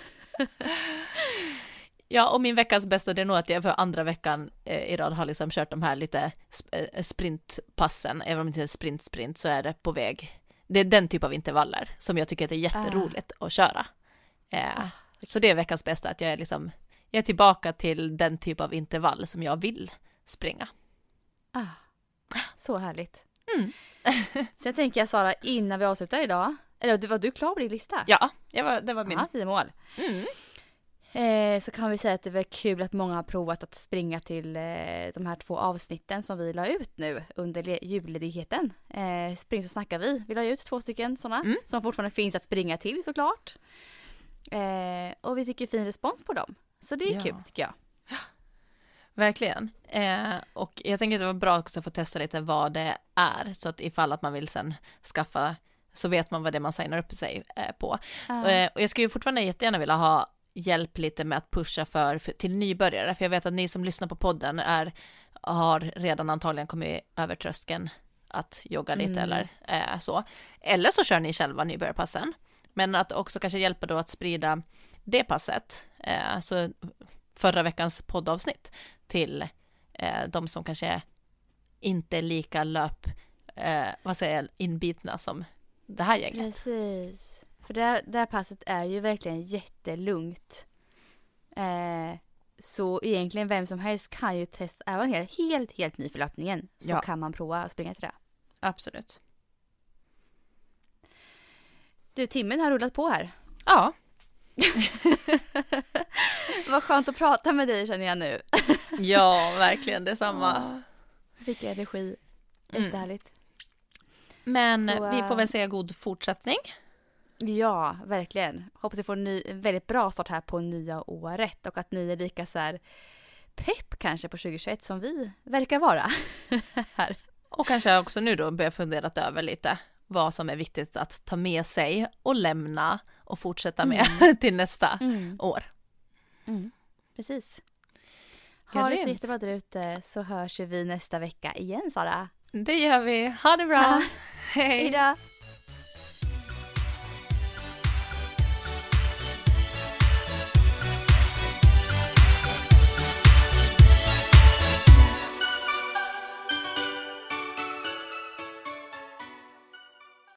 ja, och min veckas bästa, det är nog att jag för andra veckan eh, i rad har liksom kört de här lite sp- eh, sprintpassen, även om det inte är sprint sprint så är det på väg. Det är den typ av intervaller som jag tycker att det är jätteroligt att köra. Eh, Ah. Så det är veckans bästa, att jag är liksom, jag är tillbaka till den typ av intervall som jag vill springa. Ah, så härligt. Mm. Sen tänker jag, Sara, innan vi avslutar idag. Eller var du klar på din lista? Ja, jag var, det var min. Ja, tio mål. Mm. Eh, så kan vi säga att det var kul att många har provat att springa till eh, de här två avsnitten som vi la ut nu under le- julledigheten. Eh, spring så snackar vi. Vi la ut två stycken sådana Mm. som fortfarande finns att springa till såklart. Eh, och vi fick ju fin respons på dem. Så det är Ja. kul tycker jag. Verkligen. Eh, och jag tänker att det var bra också att få testa lite vad det är. Så att ifall att man vill sen skaffa, så vet man vad det är man signar upp sig eh, på. Ah. Eh, och jag skulle ju fortfarande jättegärna vilja ha hjälp lite med att pusha för, för till nybörjare. För jag vet att ni som lyssnar på podden är, har redan antagligen kommit över tröskeln att jogga lite Mm. eller eh, så. Eller så kör ni själva nybörjarpassen. Men att också kanske hjälpa då att sprida det passet. Eh, så förra veckans poddavsnitt till eh, de som kanske inte är lika löp, eh, vad säger jag, inbitna som det här gänget. Precis. För det här, det här passet är ju verkligen jättelugnt. Eh, så egentligen vem som helst kan ju testa, även helt, helt, helt ny för löpningen, så Ja. kan man prova att springa till det. Absolut. Du, timmen har rullat på här. Ja, Vad skönt att prata med dig, känner jag nu. ja verkligen detsamma. Vilken energi. Mm. Jättehärligt. Men Så, vi får äh, väl säga god fortsättning. Ja, verkligen. Hoppas vi får en, ny, en väldigt bra start här på nya året. Och att ni är lika så här pepp kanske på tjugohundratjugoett som vi verkar vara. här. Och kanske också nu då börja fundera över lite vad som är viktigt att ta med sig och lämna och fortsätta med Mm. till nästa Mm. år. Mm. Precis. Ha det så Grymt. jättebra där ute, så hörs vi nästa vecka igen, Sara. Det gör vi. Ha det bra. Ja. Hej. Hej då!